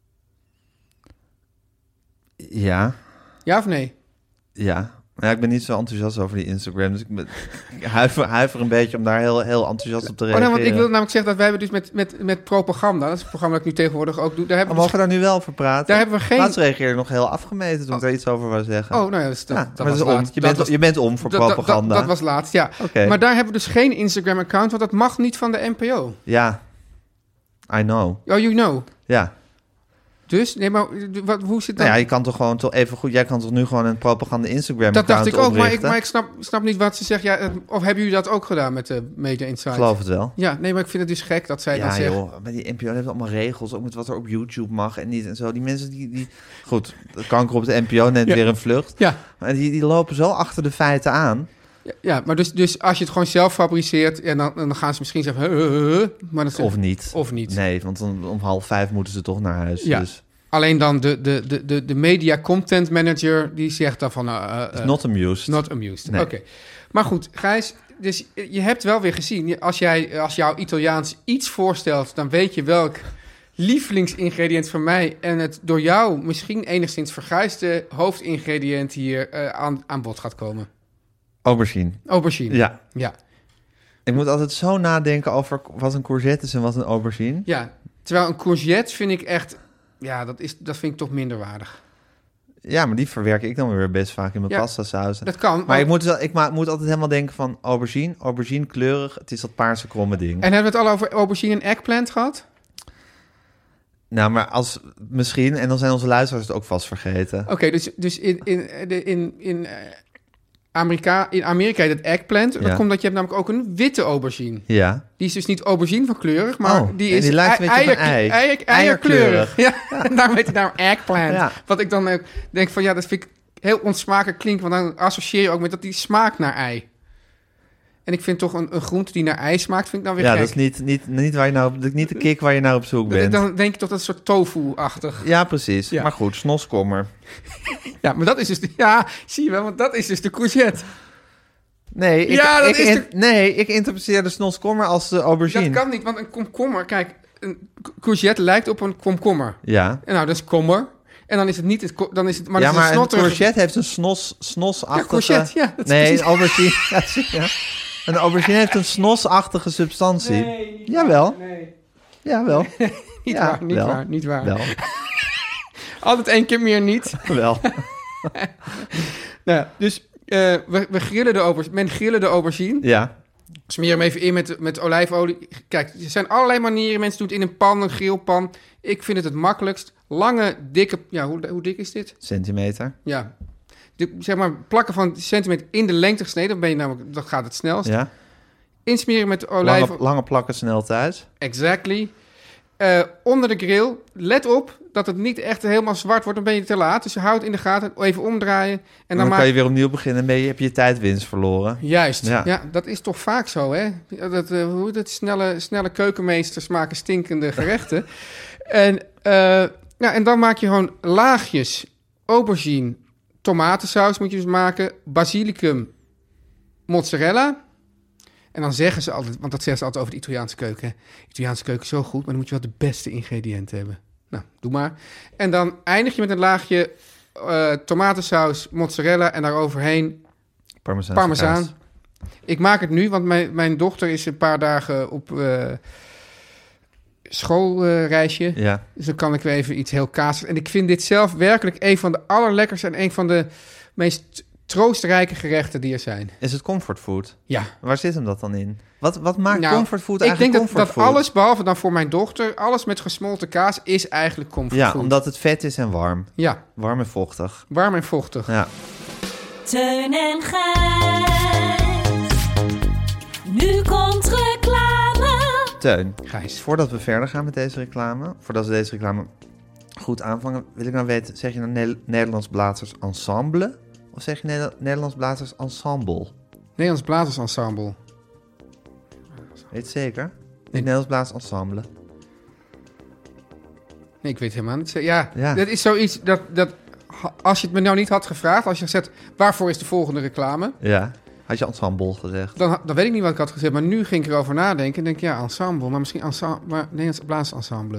Ja. Ja of nee? Ja. Maar ja, ik ben niet zo enthousiast over die Instagram, dus ik, ben, ik huiver, huiver een beetje om daar heel, heel enthousiast op te reageren. Oh, nou, want ik wil namelijk zeggen dat wij hebben dus met, met, met propaganda, dat is het programma dat ik nu tegenwoordig ook doe. Daar hebben we we mogen dus, daar nu wel over praten? Daar hebben we geen... Laatst reageerde ik nog heel afgemeten toen oh. ik daar iets over wou zeggen. Oh, nou ja, dat, is, dat, ja, dat maar was dat is om. laatst. Je, bent, dat je bent om voor dat, propaganda. Dat, dat, dat was laatst, ja. Okay. Maar daar hebben we dus geen Instagram-account, want dat mag niet van de N P O. Ja, I know. Oh, you know. Ja. Dus, nee, maar wat, hoe zit dat? Nou ja, je kan toch gewoon toch even goed... Jij kan toch nu gewoon een propaganda Instagram-account Dat dacht ik ook, oprichten? maar ik, maar ik snap, snap niet wat ze zegt. Ja, of hebben jullie dat ook gedaan met de Media Insight? Ik geloof het wel. Ja, nee, maar ik vind het dus gek dat zij ja, dat zegt. Ja, joh, maar die N P O heeft allemaal regels, ook met wat er op YouTube mag en niet en zo. Die mensen die... die... Goed, de kanker op de N P O neemt ja. weer een vlucht. Ja. Maar die, die lopen zo achter de feiten aan. Ja, ja, maar dus, dus als je het gewoon zelf fabriceert... en dan, dan gaan ze misschien zeggen... Uh, uh, uh, maar dan of niet. Of niet. Nee, want dan, om half vijf moeten ze toch naar huis. Ja. Dus. Alleen dan de, de, de, de, de media content manager... die zegt dan van... Uh, uh, not amused. Not amused, nee. oké. Okay. Maar goed, Gijs... Dus je hebt wel weer gezien... als, jij, als jouw Italiaans iets voorstelt... dan weet je welk lievelingsingrediënt van mij... en het door jou misschien enigszins verguisde... hoofdingrediënt hier uh, aan, aan bod gaat komen. Aubergine. Aubergine. Ja. Ja. Ik moet altijd zo nadenken over wat een courgette is en wat een aubergine. Ja, terwijl een courgette vind ik echt... Ja, dat, is, dat vind ik toch minder waardig. Ja, maar die verwerk ik dan weer best vaak in mijn ja, pastasauzen. Dat kan. Maar, maar ik, moet, ik ma- moet altijd helemaal denken van aubergine, aubergine kleurig. Het is dat paarse kromme ding. En hebben we het al over aubergine en eggplant gehad? Nou, maar als misschien, en dan zijn onze luisteraars het ook vast vergeten. Oké, okay, dus, dus in, in, de, in, in, uh, Amerika, in Amerika heet het eggplant. Dat Ja. komt dat je hebt namelijk ook een witte aubergine. Ja. Die is dus niet aubergine van kleurig, maar Oh, die en is die lijkt een beetje op een ei. eier- Eierkleurig. eierkleurig. Ja, daarom heet het nou eggplant. Ja. Wat ik dan ook denk van, ja, dat vind ik heel onsmakelijk klinken, want dan associeer je ook met dat die smaakt naar ei. En ik vind toch een, een groente die naar ei smaakt, vind ik dan weer Ja, gek. dat is niet, niet, niet, waar je nou, niet de kick waar je nou op zoek bent. Dan denk je toch dat een soort tofu-achtig. Ja, precies. Ja. Maar goed, snoskommer. Ja, maar dat is dus... De, ja, zie je wel, want dat is dus de courgette. Nee, ik, Ja, dat ik, is in- de- nee, ik interpreteer de snoskommer als de aubergine. Dat kan niet, want een komkommer... Kijk, een courgette lijkt op een komkommer. Ja. En nou, dat is kommer. En dan is het niet... Het, ko- dan is het, maar ja, het is maar een een snotterige... courgette heeft een snos, snosachtige... Ja, courgette, ja, dat is nee, precies- een aubergine... ja, zie je. Een aubergine heeft een snosachtige substantie. Nee, niet Jawel. waar, nee. Jawel. Niet Ja, waar, niet wel. waar, niet waar. Wel. Altijd één keer meer niet. Wel. Nou, ja, dus eh, we, we grillen de aubergine. Men grillen de aubergine. Ja. Smeer hem even in met, met olijfolie. Kijk, er zijn allerlei manieren. Mensen doen het in een pan, een grillpan. Ik vind het het makkelijkst. Lange, dikke... Ja, hoe, hoe dik is dit? Centimeter. Ja. De, zeg maar plakken van centimeter in de lengte gesneden. Dan, ben je namelijk, dan gaat het snelst. Ja. Insmeren met olijfolie. Lange, lange plakken snel thuis. Exactly. Eh, onder de grill. Let op dat het niet echt helemaal zwart wordt. Dan ben je te laat. Dus houd in de gaten. Even omdraaien. En En dan, dan maak kan je weer opnieuw beginnen en ben je, heb je je tijdwinst verloren. Juist. Ja. Ja. dat is toch vaak zo, hè? Dat, uh, hoe heet het? Snelle, snelle keukenmeesters maken stinkende gerechten. en, uh, ja, en dan maak je gewoon laagjes aubergine, tomatensaus moet je dus maken, basilicum, mozzarella. En dan zeggen ze altijd, want dat zeggen ze altijd over de Italiaanse keuken. Hè? Italiaanse keuken is zo goed, maar dan moet je wel de beste ingrediënten hebben. Nou, doe maar. En dan eindig je met een laagje uh, tomatensaus, mozzarella en daaroverheen Parmezaanse parmezaan. kaas. Ik maak het nu, want mijn, mijn dochter is een paar dagen op uh, schoolreisje. Uh, Ja. Dus dan kan ik weer even iets heel kaasigs. En ik vind dit zelf werkelijk een van de allerlekkerste en een van de meest troostrijke gerechten die er zijn. Is het comfortfood? Ja. Waar zit hem dat dan in? Wat, wat maakt Nou, comfortfood ik eigenlijk denk dat, dat comfortfood? alles, behalve dan voor mijn dochter, alles met gesmolten kaas is eigenlijk comfortfood. Ja, omdat het vet is en warm. Ja, Warm en vochtig. warm en vochtig. Ja. Teun en Gijs. Nu komt reclame. Teun, Gijs. voordat we verder gaan met deze reclame, voordat we deze reclame goed aanvangen, wil ik nou weten, zeg je nou Ne- Nederlands Blazers Ensemble of zeg je Ne- Nederlands Blazers Ensemble? Nederlands Blazersensemble. Weet je het zeker? Niet Nederlands Blazers Ensemble. Nee, ik weet helemaal niet. Ja, Ja. dat is zoiets dat, dat... Als je het me nou niet had gevraagd, als je gezegd, waarvoor is de volgende reclame? Ja. Had je ensemble gezegd? Dan, dan weet ik niet wat ik had gezegd, maar nu ging ik erover nadenken en denk ja, ensemble, maar misschien ensemble, maar Nederlands Blazersensemble.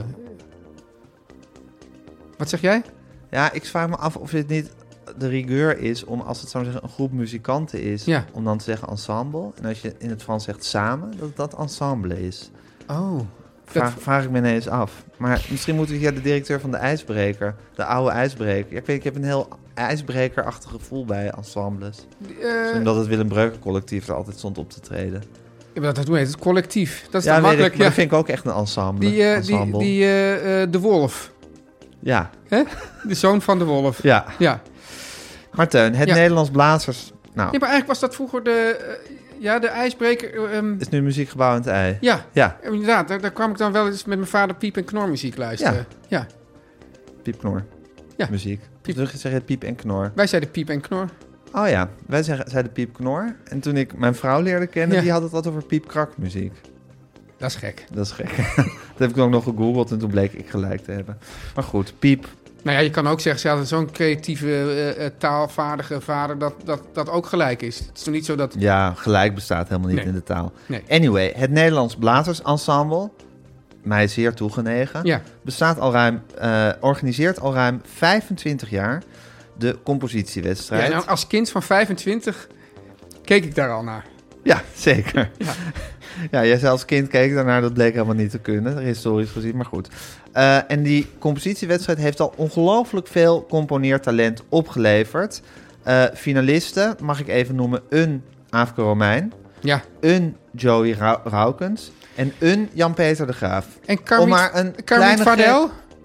Wat zeg jij? Ja, ik vraag me af of dit niet de rigueur is om, als het zou zeggen, een groep muzikanten is, Ja. om dan te zeggen ensemble. En als je in het Frans zegt samen, dat dat ensemble is. Oh. Vraag, vraag ik me ineens af. Maar misschien moeten we hier de directeur van de IJsbreker, de oude IJsbreker. Ja, ik weet, ik heb een heel IJsbreker-achtig gevoel bij ensembles. Uh, Omdat het Willem Breuker collectief er altijd stond op te treden. ja, maar dat heet het collectief. Dat is Ja, dan weet ik, makkelijk. maar Ja. dat vind ik ook echt een ensemble. Die, uh, die, ensemble. die uh, uh, de wolf. Ja, Hè? De zoon van de wolf. ja. Ja. Maar Teun, het Ja. Nederlands Blazers... Nou, Ja, maar eigenlijk was dat vroeger de... Uh, ja, de ijsbreker... Uh, um, is nu muziekgebouw aan het ei. ja, Ja, inderdaad. Daar, daar kwam ik dan wel eens met mijn vader piep- en knormuziek luisteren. Ja. ja. piepknor. Ja. Muziek. Piep. Terug zeg je piep en knor. Wij zeiden piep en knor. Oh ja, wij zeggen, zeiden piepknor. En toen ik mijn vrouw leerde kennen, Ja. die had het wat over piepkrak muziek. Dat is gek. Dat is gek. Dat heb ik ook nog gegoogeld en toen bleek ik gelijk te hebben. Maar goed, piep. Nou ja, je kan ook zeggen, ze hadden zo'n creatieve, uh, uh, taalvaardige vader dat, dat dat ook gelijk is. Het is toch niet zo dat... Ja, gelijk bestaat helemaal niet Nee. in de taal. Nee. Anyway, het Nederlands Blazers Ensemble, mij zeer toegenegen, Ja. bestaat al ruim, uh, organiseert al ruim vijfentwintig jaar de compositiewedstrijd. Ja, nou, als kind van vijfentwintig keek ik daar al naar. Ja, zeker. Ja. Ja, jij zelfs kind keek daarnaar, dat bleek helemaal niet te kunnen, historisch gezien, maar goed. Uh, en die compositiewedstrijd heeft al ongelooflijk veel componeertalent opgeleverd. Uh, finalisten, mag ik even noemen, een Aafke Romein, Ja. een Joey Rau- Raukens en een Jan-Peter de Graaf. En Om Carmiet, maar een Carmiet kleine Vaardel? greep-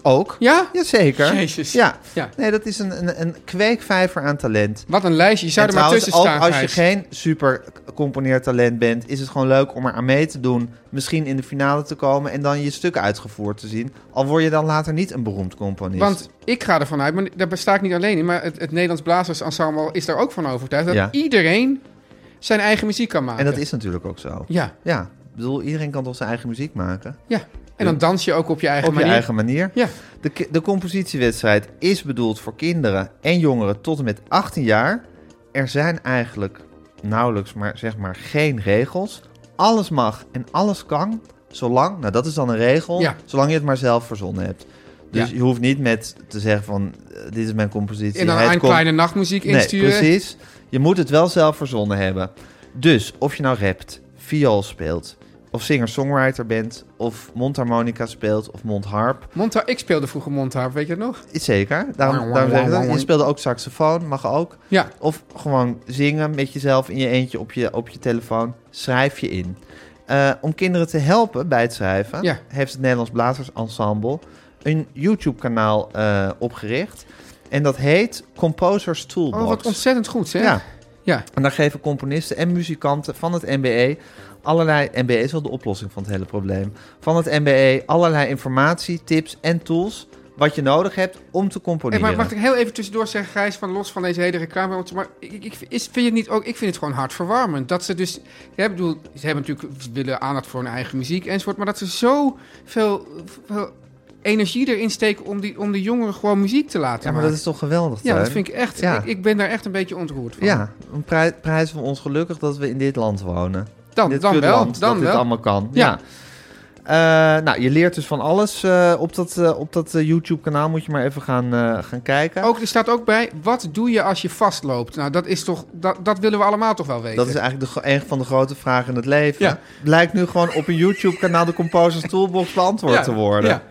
Ook. Ja? Jazeker. Jezus. Ja. Ja. Nee, dat is een, een, een kweekvijver aan talent. Wat een lijstje. Je zou En er maar trouwens, tussen staan, ook als je Gijs. geen super componeertalent bent, is het gewoon leuk om er aan mee te doen. Misschien in de finale te komen en dan je stuk uitgevoerd te zien. Al word je dan later niet een beroemd componist. Want ik ga ervan uit, maar daar sta ik niet alleen in, maar het, het Nederlands Blazersensemble is daar ook van overtuigd dat Ja. iedereen zijn eigen muziek kan maken. En dat is natuurlijk ook zo. Ja, Ja, ik bedoel, iedereen kan toch zijn eigen muziek maken? ja. En dan dans je ook op je eigen Op je manier. eigen manier. Ja. De, ki- de compositiewedstrijd is bedoeld voor kinderen en jongeren tot en met achttien jaar. Er zijn eigenlijk nauwelijks, maar zeg maar geen regels. Alles mag en alles kan, zolang, nou dat is dan een regel, Ja. zolang je het maar zelf verzonnen hebt. Dus Ja. je hoeft niet met te zeggen van, eh, dit is mijn compositie. En dan het een komt- kleine nachtmuziek Nee, insturen. precies. Je moet het wel zelf verzonnen hebben. Dus of je nou rapt, viool speelt, of singer-songwriter bent, of mondharmonica speelt, of mondharp. Mondharp, ik speelde vroeger mondharp, weet je het nog? Is zeker. Daarom, daarom zeg ik dat. Je speelde ook saxofoon, mag ook. Ja. Of gewoon zingen met jezelf in je eentje op je, op je telefoon. Schrijf je in. Uh, om kinderen te helpen bij het schrijven, Ja. heeft het Nederlands Blazersensemble een YouTube-kanaal uh, opgericht. En dat heet Composers Toolbox. Oh, wat ontzettend goed, zeg. Ja. Ja. En daar geven componisten en muzikanten van het N B E allerlei... N B E is wel de oplossing van het hele probleem. Van het N B E allerlei informatie, tips en tools wat je nodig hebt om te componeren. Hey, maar mag ik heel even tussendoor zeggen, Gijs, van los van deze hele reclame, maar ik, ik, is, vind je het niet ook? Ik vind het gewoon hartverwarmend dat ze dus, ja, ik bedoel, ze hebben natuurlijk ze willen aandacht voor hun eigen muziek enzovoort, maar dat ze zo veel, veel energie erin steken om die, om die jongeren gewoon muziek te laten Ja, maar maken. dat is toch geweldig, Ja, Teun? dat vind ik echt. Ja. Ik, ik ben daar echt een beetje ontroerd van. Ja, een prij- prijs van ons gelukkig dat we in dit land wonen. Dan, in dit dan wel. kutland, Dan dat dit wel. allemaal kan. Ja. Ja. Uh, nou, je leert dus van alles uh, op dat, uh, op dat uh, YouTube-kanaal. Moet je maar even gaan, uh, gaan kijken. Ook, er staat ook bij, wat doe je als je vastloopt? Nou, dat is toch, dat, dat willen we allemaal toch wel weten. Dat is eigenlijk de, een van de grote vragen in het leven. Ja. Blijkt nu gewoon op een YouTube-kanaal de Composers Toolbox beantwoord Ja, te worden. ja.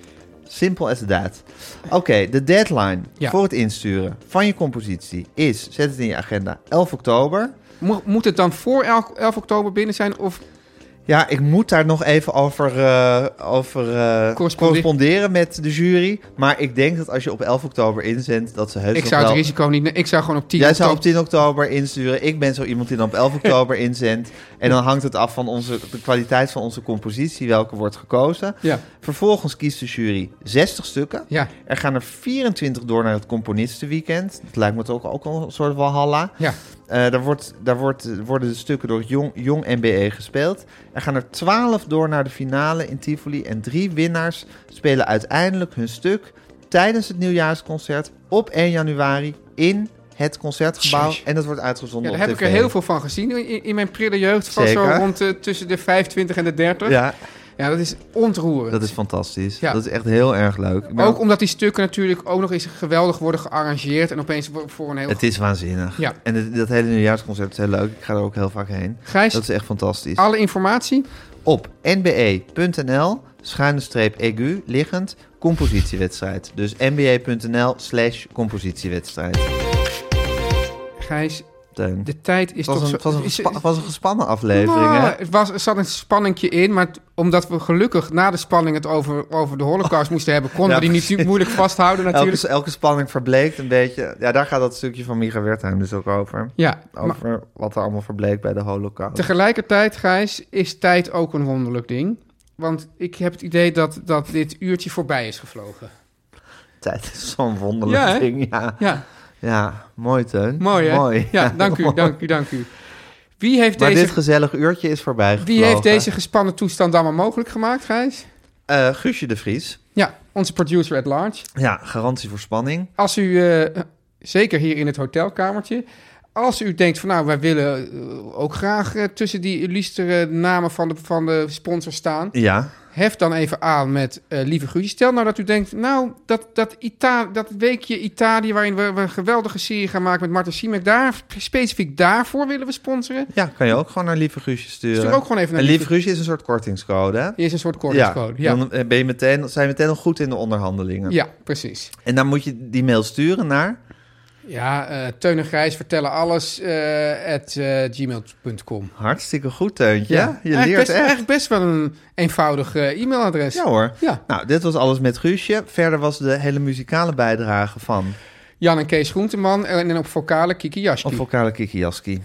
Simpel as that. Oké, okay, de deadline Ja. voor het insturen van je compositie is, zet het in je agenda, elf oktober. Mo- Moet het dan voor elf oktober binnen zijn? Of Ja, ik moet daar nog even over, uh, over uh, Corresponde- corresponderen met de jury. Maar ik denk dat als je op elf oktober inzendt, dat ze heus ik nog zou het wel... risico niet... Ik zou gewoon op tien Jij oktober... zou op tien oktober insturen. Ik ben zo iemand die dan op elf oktober inzendt. En dan hangt het af van onze, de kwaliteit van onze compositie, welke wordt gekozen. Ja, Vervolgens kiest de jury zestig stukken. ja, Er gaan er vierentwintig door naar het componistenweekend. Dat lijkt me toch ook al een soort walhalla. ja. Uh, daar wordt, daar wordt, worden de stukken door het jong, jong N B E gespeeld. Er gaan er twaalf door naar de finale in Tivoli. En drie winnaars spelen uiteindelijk hun stuk tijdens het nieuwjaarsconcert op één januari in het Concertgebouw. Jezus. En dat wordt uitgezonden Ja, daar op heb ik tv. er heel veel van gezien in, in mijn prille jeugd. Van zo Zeker. rond uh, tussen de vijfentwintig en de dertig. Ja, Ja, dat is ontroerend. dat is fantastisch. Ja. Dat is echt heel erg leuk. Ik ben Ook omdat die stukken natuurlijk ook nog eens geweldig worden gearrangeerd. En opeens voor- voor een heel... Het is waanzinnig. Ja. En het- dat hele nieuwjaarsconcert is heel leuk. Ik ga er ook heel vaak heen. Gijs, Dat is echt fantastisch. alle informatie? Op nbe.nl schuine streep egu liggend compositiewedstrijd. Dus nbe.nl slash compositiewedstrijd. Gijs, Teun. de tijd is Het was, toch een, zo... het was, een is- gespa- het was een gespannen aflevering, Nou, hè? het was, er zat een spanningje in, maar t- omdat we gelukkig na de spanning het over, over de holocaust moesten hebben, konden Ja, we die niet precies. moeilijk vasthouden natuurlijk. Elke, elke spanning verbleekt een beetje. Ja, daar gaat dat stukje van Micha Wertheim dus ook over. Ja, maar Over wat er allemaal verbleek bij de holocaust. tegelijkertijd, Gijs, is tijd ook een wonderlijk ding. Want ik heb het idee dat, dat dit uurtje voorbij is gevlogen. Tijd is zo'n wonderlijk Ja, hè? ding, ja. Ja, Ja, mooi, Teun. mooi hè? Mooi. Ja, dank u, mooi. dank u, dank u. Wie heeft, Maar deze, dit gezellig uurtje is voorbij wie heeft gevlogen. deze gespannen toestand allemaal mogelijk gemaakt, Gijs? Eh, Guusje de Vries. Ja, onze producer at large. Ja, garantie voor spanning. Als u, eh, zeker hier in het hotelkamertje, als u denkt van nou, wij willen eh, ook graag eh, tussen die illustere namen van de, van de sponsor staan, Ja, hef dan even aan met eh, lieve Guusje. Stel nou dat u denkt, nou, dat, dat, Ita- dat weekje Italië waarin we, we een geweldige serie gaan maken met Martin Siemek, daar, specifiek daarvoor willen we sponsoren. ja, kan je ook gewoon naar Lieve Guusje sturen. Stuur ook gewoon even naar En Lieve lieve... Guusje is een soort kortingscode, hè? Hier is een soort kortingscode. Ja, ja. Dan ben je meteen, zijn we meteen al goed in de onderhandelingen. ja, precies. En dan moet je die mail sturen naar... Ja, uh, Teun en Gijs vertellen alles uh, at uh, gmail punt com. Hartstikke goed, Teuntje. Ja, je eigenlijk leert best, echt. Eigenlijk best wel een eenvoudig uh, e-mailadres. Ja hoor. Ja. Nou, dit was alles met Guusje. Verder was de hele muzikale bijdrage van... Jan en Kees Groenteman en op vocale Kiki Jaski. Op vocale Kiki Jaski.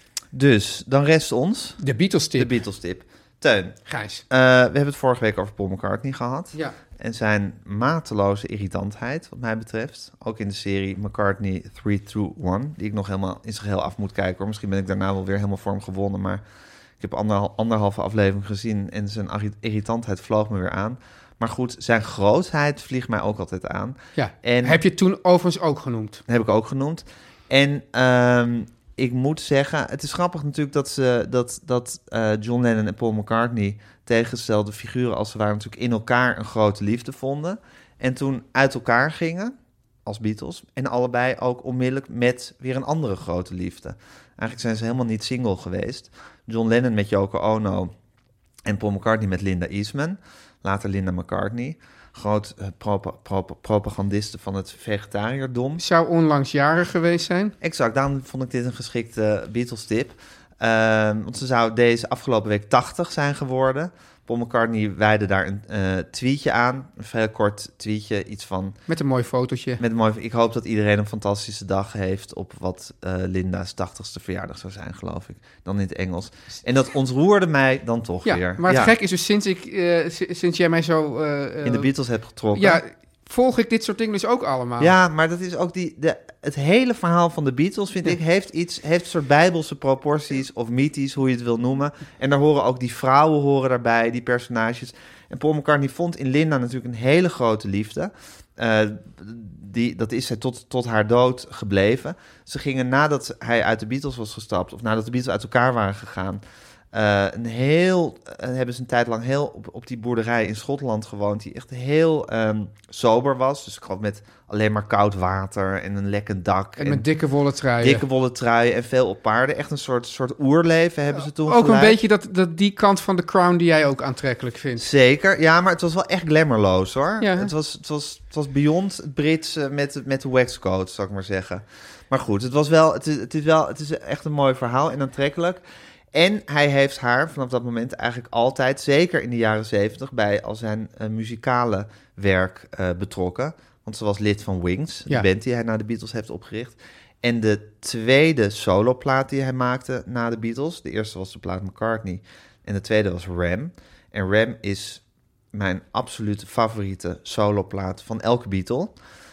Dus, dan rest ons... De Beatles-tip. De Beatles-tip. Teun. Gijs. Uh, we hebben het vorige week over Paul McCartney gehad. Ja. En zijn mateloze irritantheid, wat mij betreft. Ook in de serie McCartney three two one, die ik nog helemaal in zijn geheel af moet kijken. Hoor. Misschien ben ik daarna wel weer helemaal voor hem gewonnen, maar ik heb anderhal, anderhalve aflevering gezien en zijn irritantheid vloog me weer aan. Maar goed, zijn grootheid vliegt mij ook altijd aan. Ja, en heb je toen overigens ook genoemd? Heb ik ook genoemd. En um, ik moet zeggen, het is grappig natuurlijk dat, ze, dat, dat uh, John Lennon en Paul McCartney... tegengestelde figuren als ze waren natuurlijk in elkaar een grote liefde vonden. En toen uit elkaar gingen, als Beatles. En allebei ook onmiddellijk met weer een andere grote liefde. Eigenlijk zijn ze helemaal niet single geweest. John Lennon met Yoko Ono en Paul McCartney met Linda Eastman. Later Linda McCartney. Groot uh, prop- prop- propagandiste van het vegetariërdom. Zou onlangs jarig geweest zijn. Exact, daarom vond ik dit een geschikte Beatles-tip. Uh, want ze zou deze afgelopen week tachtig zijn geworden. Paul McCartney wijde daar een uh, tweetje aan. Een vrij kort tweetje, iets van... Met een mooi fotootje. Met een mooi, ik hoop dat iedereen een fantastische dag heeft... op wat uh, Linda's tachtigste verjaardag zou zijn, geloof ik. Dan in het Engels. En dat ontroerde mij dan toch ja, weer. Maar het ja. gek is dus sinds, ik, uh, sinds jij mij zo... Uh, in de Beatles hebt getrokken. Ja, volg ik dit soort dingen dus ook allemaal. Ja, maar dat is ook die... De, het hele verhaal van de Beatles, vind ja. ik, heeft iets, heeft een soort bijbelse proporties of mythisch, hoe je het wil noemen. En daar horen ook die vrouwen horen daarbij, die personages. En Paul McCartney vond in Linda natuurlijk een hele grote liefde. Uh, die, dat is zij tot, tot haar dood gebleven. Ze gingen nadat hij uit de Beatles was gestapt, of nadat de Beatles uit elkaar waren gegaan, Uh, een heel, uh, hebben ze een tijd lang heel op, op die boerderij in Schotland gewoond, die echt heel um, sober was. Dus ik geloof met alleen maar koud water en een lekkend dak. En, en met dikke wollen truien. Dikke wollen truien en veel op paarden. Echt een soort, soort oerleven hebben ze toen Ook geleid. een beetje dat, dat die kant van de Crown die jij ook aantrekkelijk vindt. Zeker, ja, maar het was wel echt glamourloos, hoor. Ja. Het, was, het, was, het was beyond het Brits uh, met, met de waxcoat, zal ik maar zeggen. Maar goed, het was wel, het is, het is wel, het is echt een mooi verhaal en aantrekkelijk. En hij heeft haar vanaf dat moment eigenlijk altijd, zeker in de jaren zeventig, bij al zijn uh, muzikale werk uh, betrokken. Want ze was lid van Wings, ja. de band die hij na de Beatles heeft opgericht. En de tweede soloplaat die hij maakte na de Beatles, de eerste was de plaat McCartney en de tweede was Ram. En Ram is mijn absolute favoriete soloplaat van elke Beatle.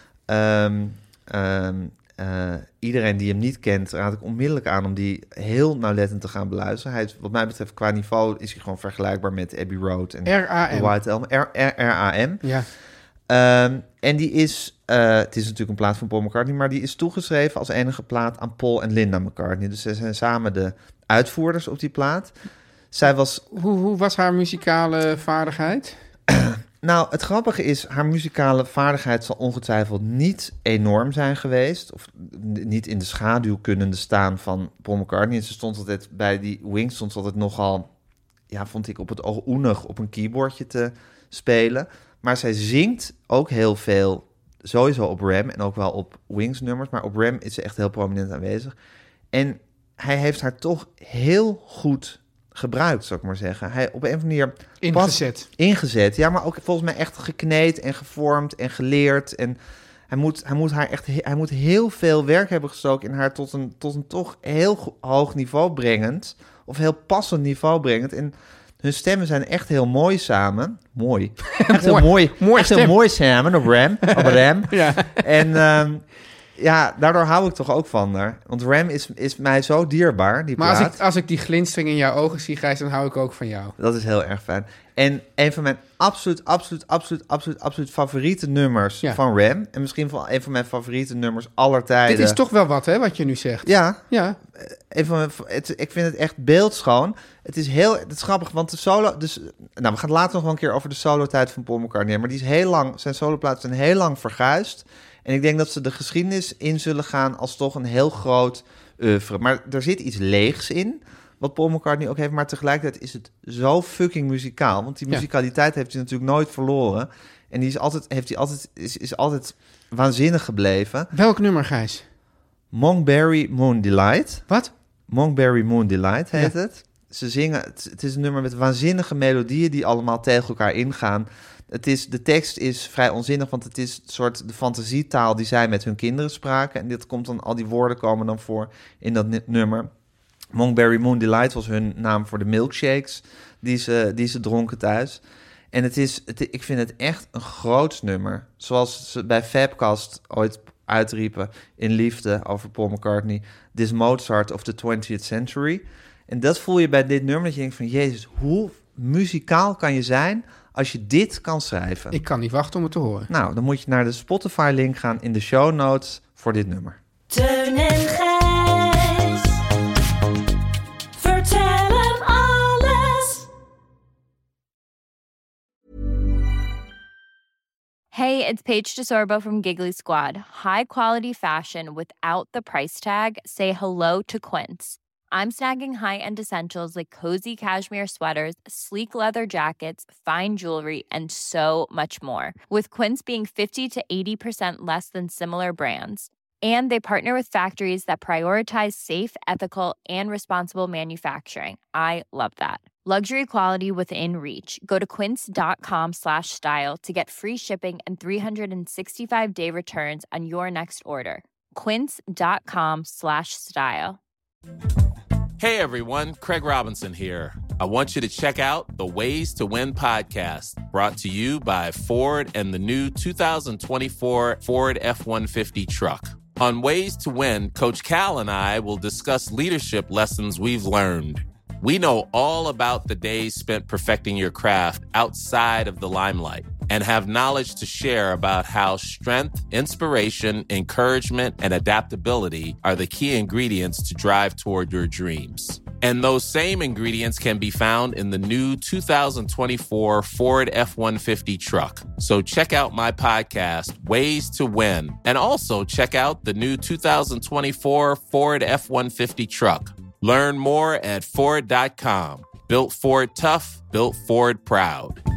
Um, um, Uh, iedereen die hem niet kent, raad ik onmiddellijk aan om die heel nauwlettend te gaan beluisteren. Hij is, wat mij betreft, qua niveau is hij gewoon vergelijkbaar met Abbey Road en R A M. The White Album. R A M. Ja. Um, en die is, uh, het is natuurlijk een plaat van Paul McCartney, maar die is toegeschreven als enige plaat aan Paul en Linda McCartney. Dus zij zijn samen de uitvoerders op die plaat. Zij was... Hoe, hoe was haar muzikale vaardigheid? Nou, het grappige is, haar muzikale vaardigheid zal ongetwijfeld niet enorm zijn geweest. Of niet in de schaduw kunnende staan van Paul McCartney. En ze stond altijd bij die Wings, stond ze altijd nogal, ja, vond ik op het oog oenig op een keyboardje te spelen. Maar zij zingt ook heel veel, sowieso op Ram en ook wel op Wings nummers. Maar op Ram is ze echt heel prominent aanwezig. En hij heeft haar toch heel goed gebruikt, zou ik maar zeggen. Hij op een of andere manier... Ingezet. Ingezet, ja, maar ook volgens mij echt gekneed en gevormd en geleerd. En hij moet, hij moet haar echt... Hij moet heel veel werk hebben gestoken in haar tot een, tot een toch heel hoog niveau brengend. Of heel passend niveau brengend. En hun stemmen zijn echt heel mooi samen. Mooi. Echt heel mooi. Mooi echt heel mooi samen op Ram. Op Ram. Ja. En... Um, ja, daardoor hou ik toch ook van haar. Want Ram is, is mij zo dierbaar, die maar plaat. als ik, als ik die glinstering in jouw ogen zie, Gijs, dan hou ik ook van jou. Dat is heel erg fijn. En een van mijn absoluut, absoluut, absoluut, absoluut, absoluut favoriete nummers ja. van Ram. En misschien wel een van mijn favoriete nummers aller tijden. Dit is toch wel wat, hè, wat je nu zegt. Ja. Ja. Een van mijn, het, ik vind het echt beeldschoon. Het is heel, het is grappig, want de solo... Dus, nou, we gaan later nog wel een keer over de solo-tijd van Paul McCartney. Maar die is heel lang, zijn soloplaten zijn heel lang verguisd. En ik denk dat ze de geschiedenis in zullen gaan als toch een heel groot oeuvre. Maar er zit iets leegs in, wat Paul McCartney ook heeft. Maar tegelijkertijd is het zo fucking muzikaal. Want die muzikaliteit ja. heeft hij natuurlijk nooit verloren. En die is altijd, heeft hij altijd, is, is altijd waanzinnig gebleven. Welk nummer, Gijs? Monkberry Moon Delight. Wat? Monkberry Moon Delight heet Ja. het. Ze zingen, het, het is een nummer met waanzinnige melodieën die allemaal tegen elkaar ingaan. Het is, de tekst is vrij onzinnig, want het is een soort de fantasietaal die zij met hun kinderen spraken. En dit komt dan, al die woorden komen dan voor in dat n- nummer. Monkberry Moon Delight was hun naam voor de milkshakes die ze, die ze dronken thuis. En het is, het, ik vind het echt een groot nummer. Zoals ze bij Fabcast ooit uitriepen in liefde over Paul McCartney. This Mozart of the twentieth century. En dat voel je bij dit nummer, dat je denkt van, jezus, hoe muzikaal kan je zijn als je dit kan schrijven? Ik kan niet wachten om het te horen. Nou, dan moet je naar de Spotify-link gaan in de show notes voor dit nummer. Teun en Gijs. Vertel hem alles. Hey, it's Paige DeSorbo from Giggly Squad. High quality fashion without the price tag. Say hello to Quince. I'm snagging high-end essentials like cozy cashmere sweaters, sleek leather jackets, fine jewelry, and so much more. With Quince being fifty to eighty percent less than similar brands. And they partner with factories that prioritize safe, ethical, and responsible manufacturing. I love that. Luxury quality within reach. Go to quince.com slash style to get free shipping and three sixty-five day returns on your next order. Quince.com slash style. Hey everyone, Craig Robinson here. I want you to check out the Ways to Win podcast, brought to you by Ford and the new two thousand twenty-four Ford F one fifty truck. On Ways to Win, Coach Cal and I will discuss leadership lessons we've learned. We know all about the days spent perfecting your craft outside of the limelight and have knowledge to share about how strength, inspiration, encouragement, and adaptability are the key ingredients to drive toward your dreams. And those same ingredients can be found in the new two thousand twenty-four Ford F one fifty truck. So check out my podcast, Ways to Win, and also check out the new two thousand twenty-four Ford F one fifty truck. Learn more at Ford dot com. Built Ford tough, built Ford proud.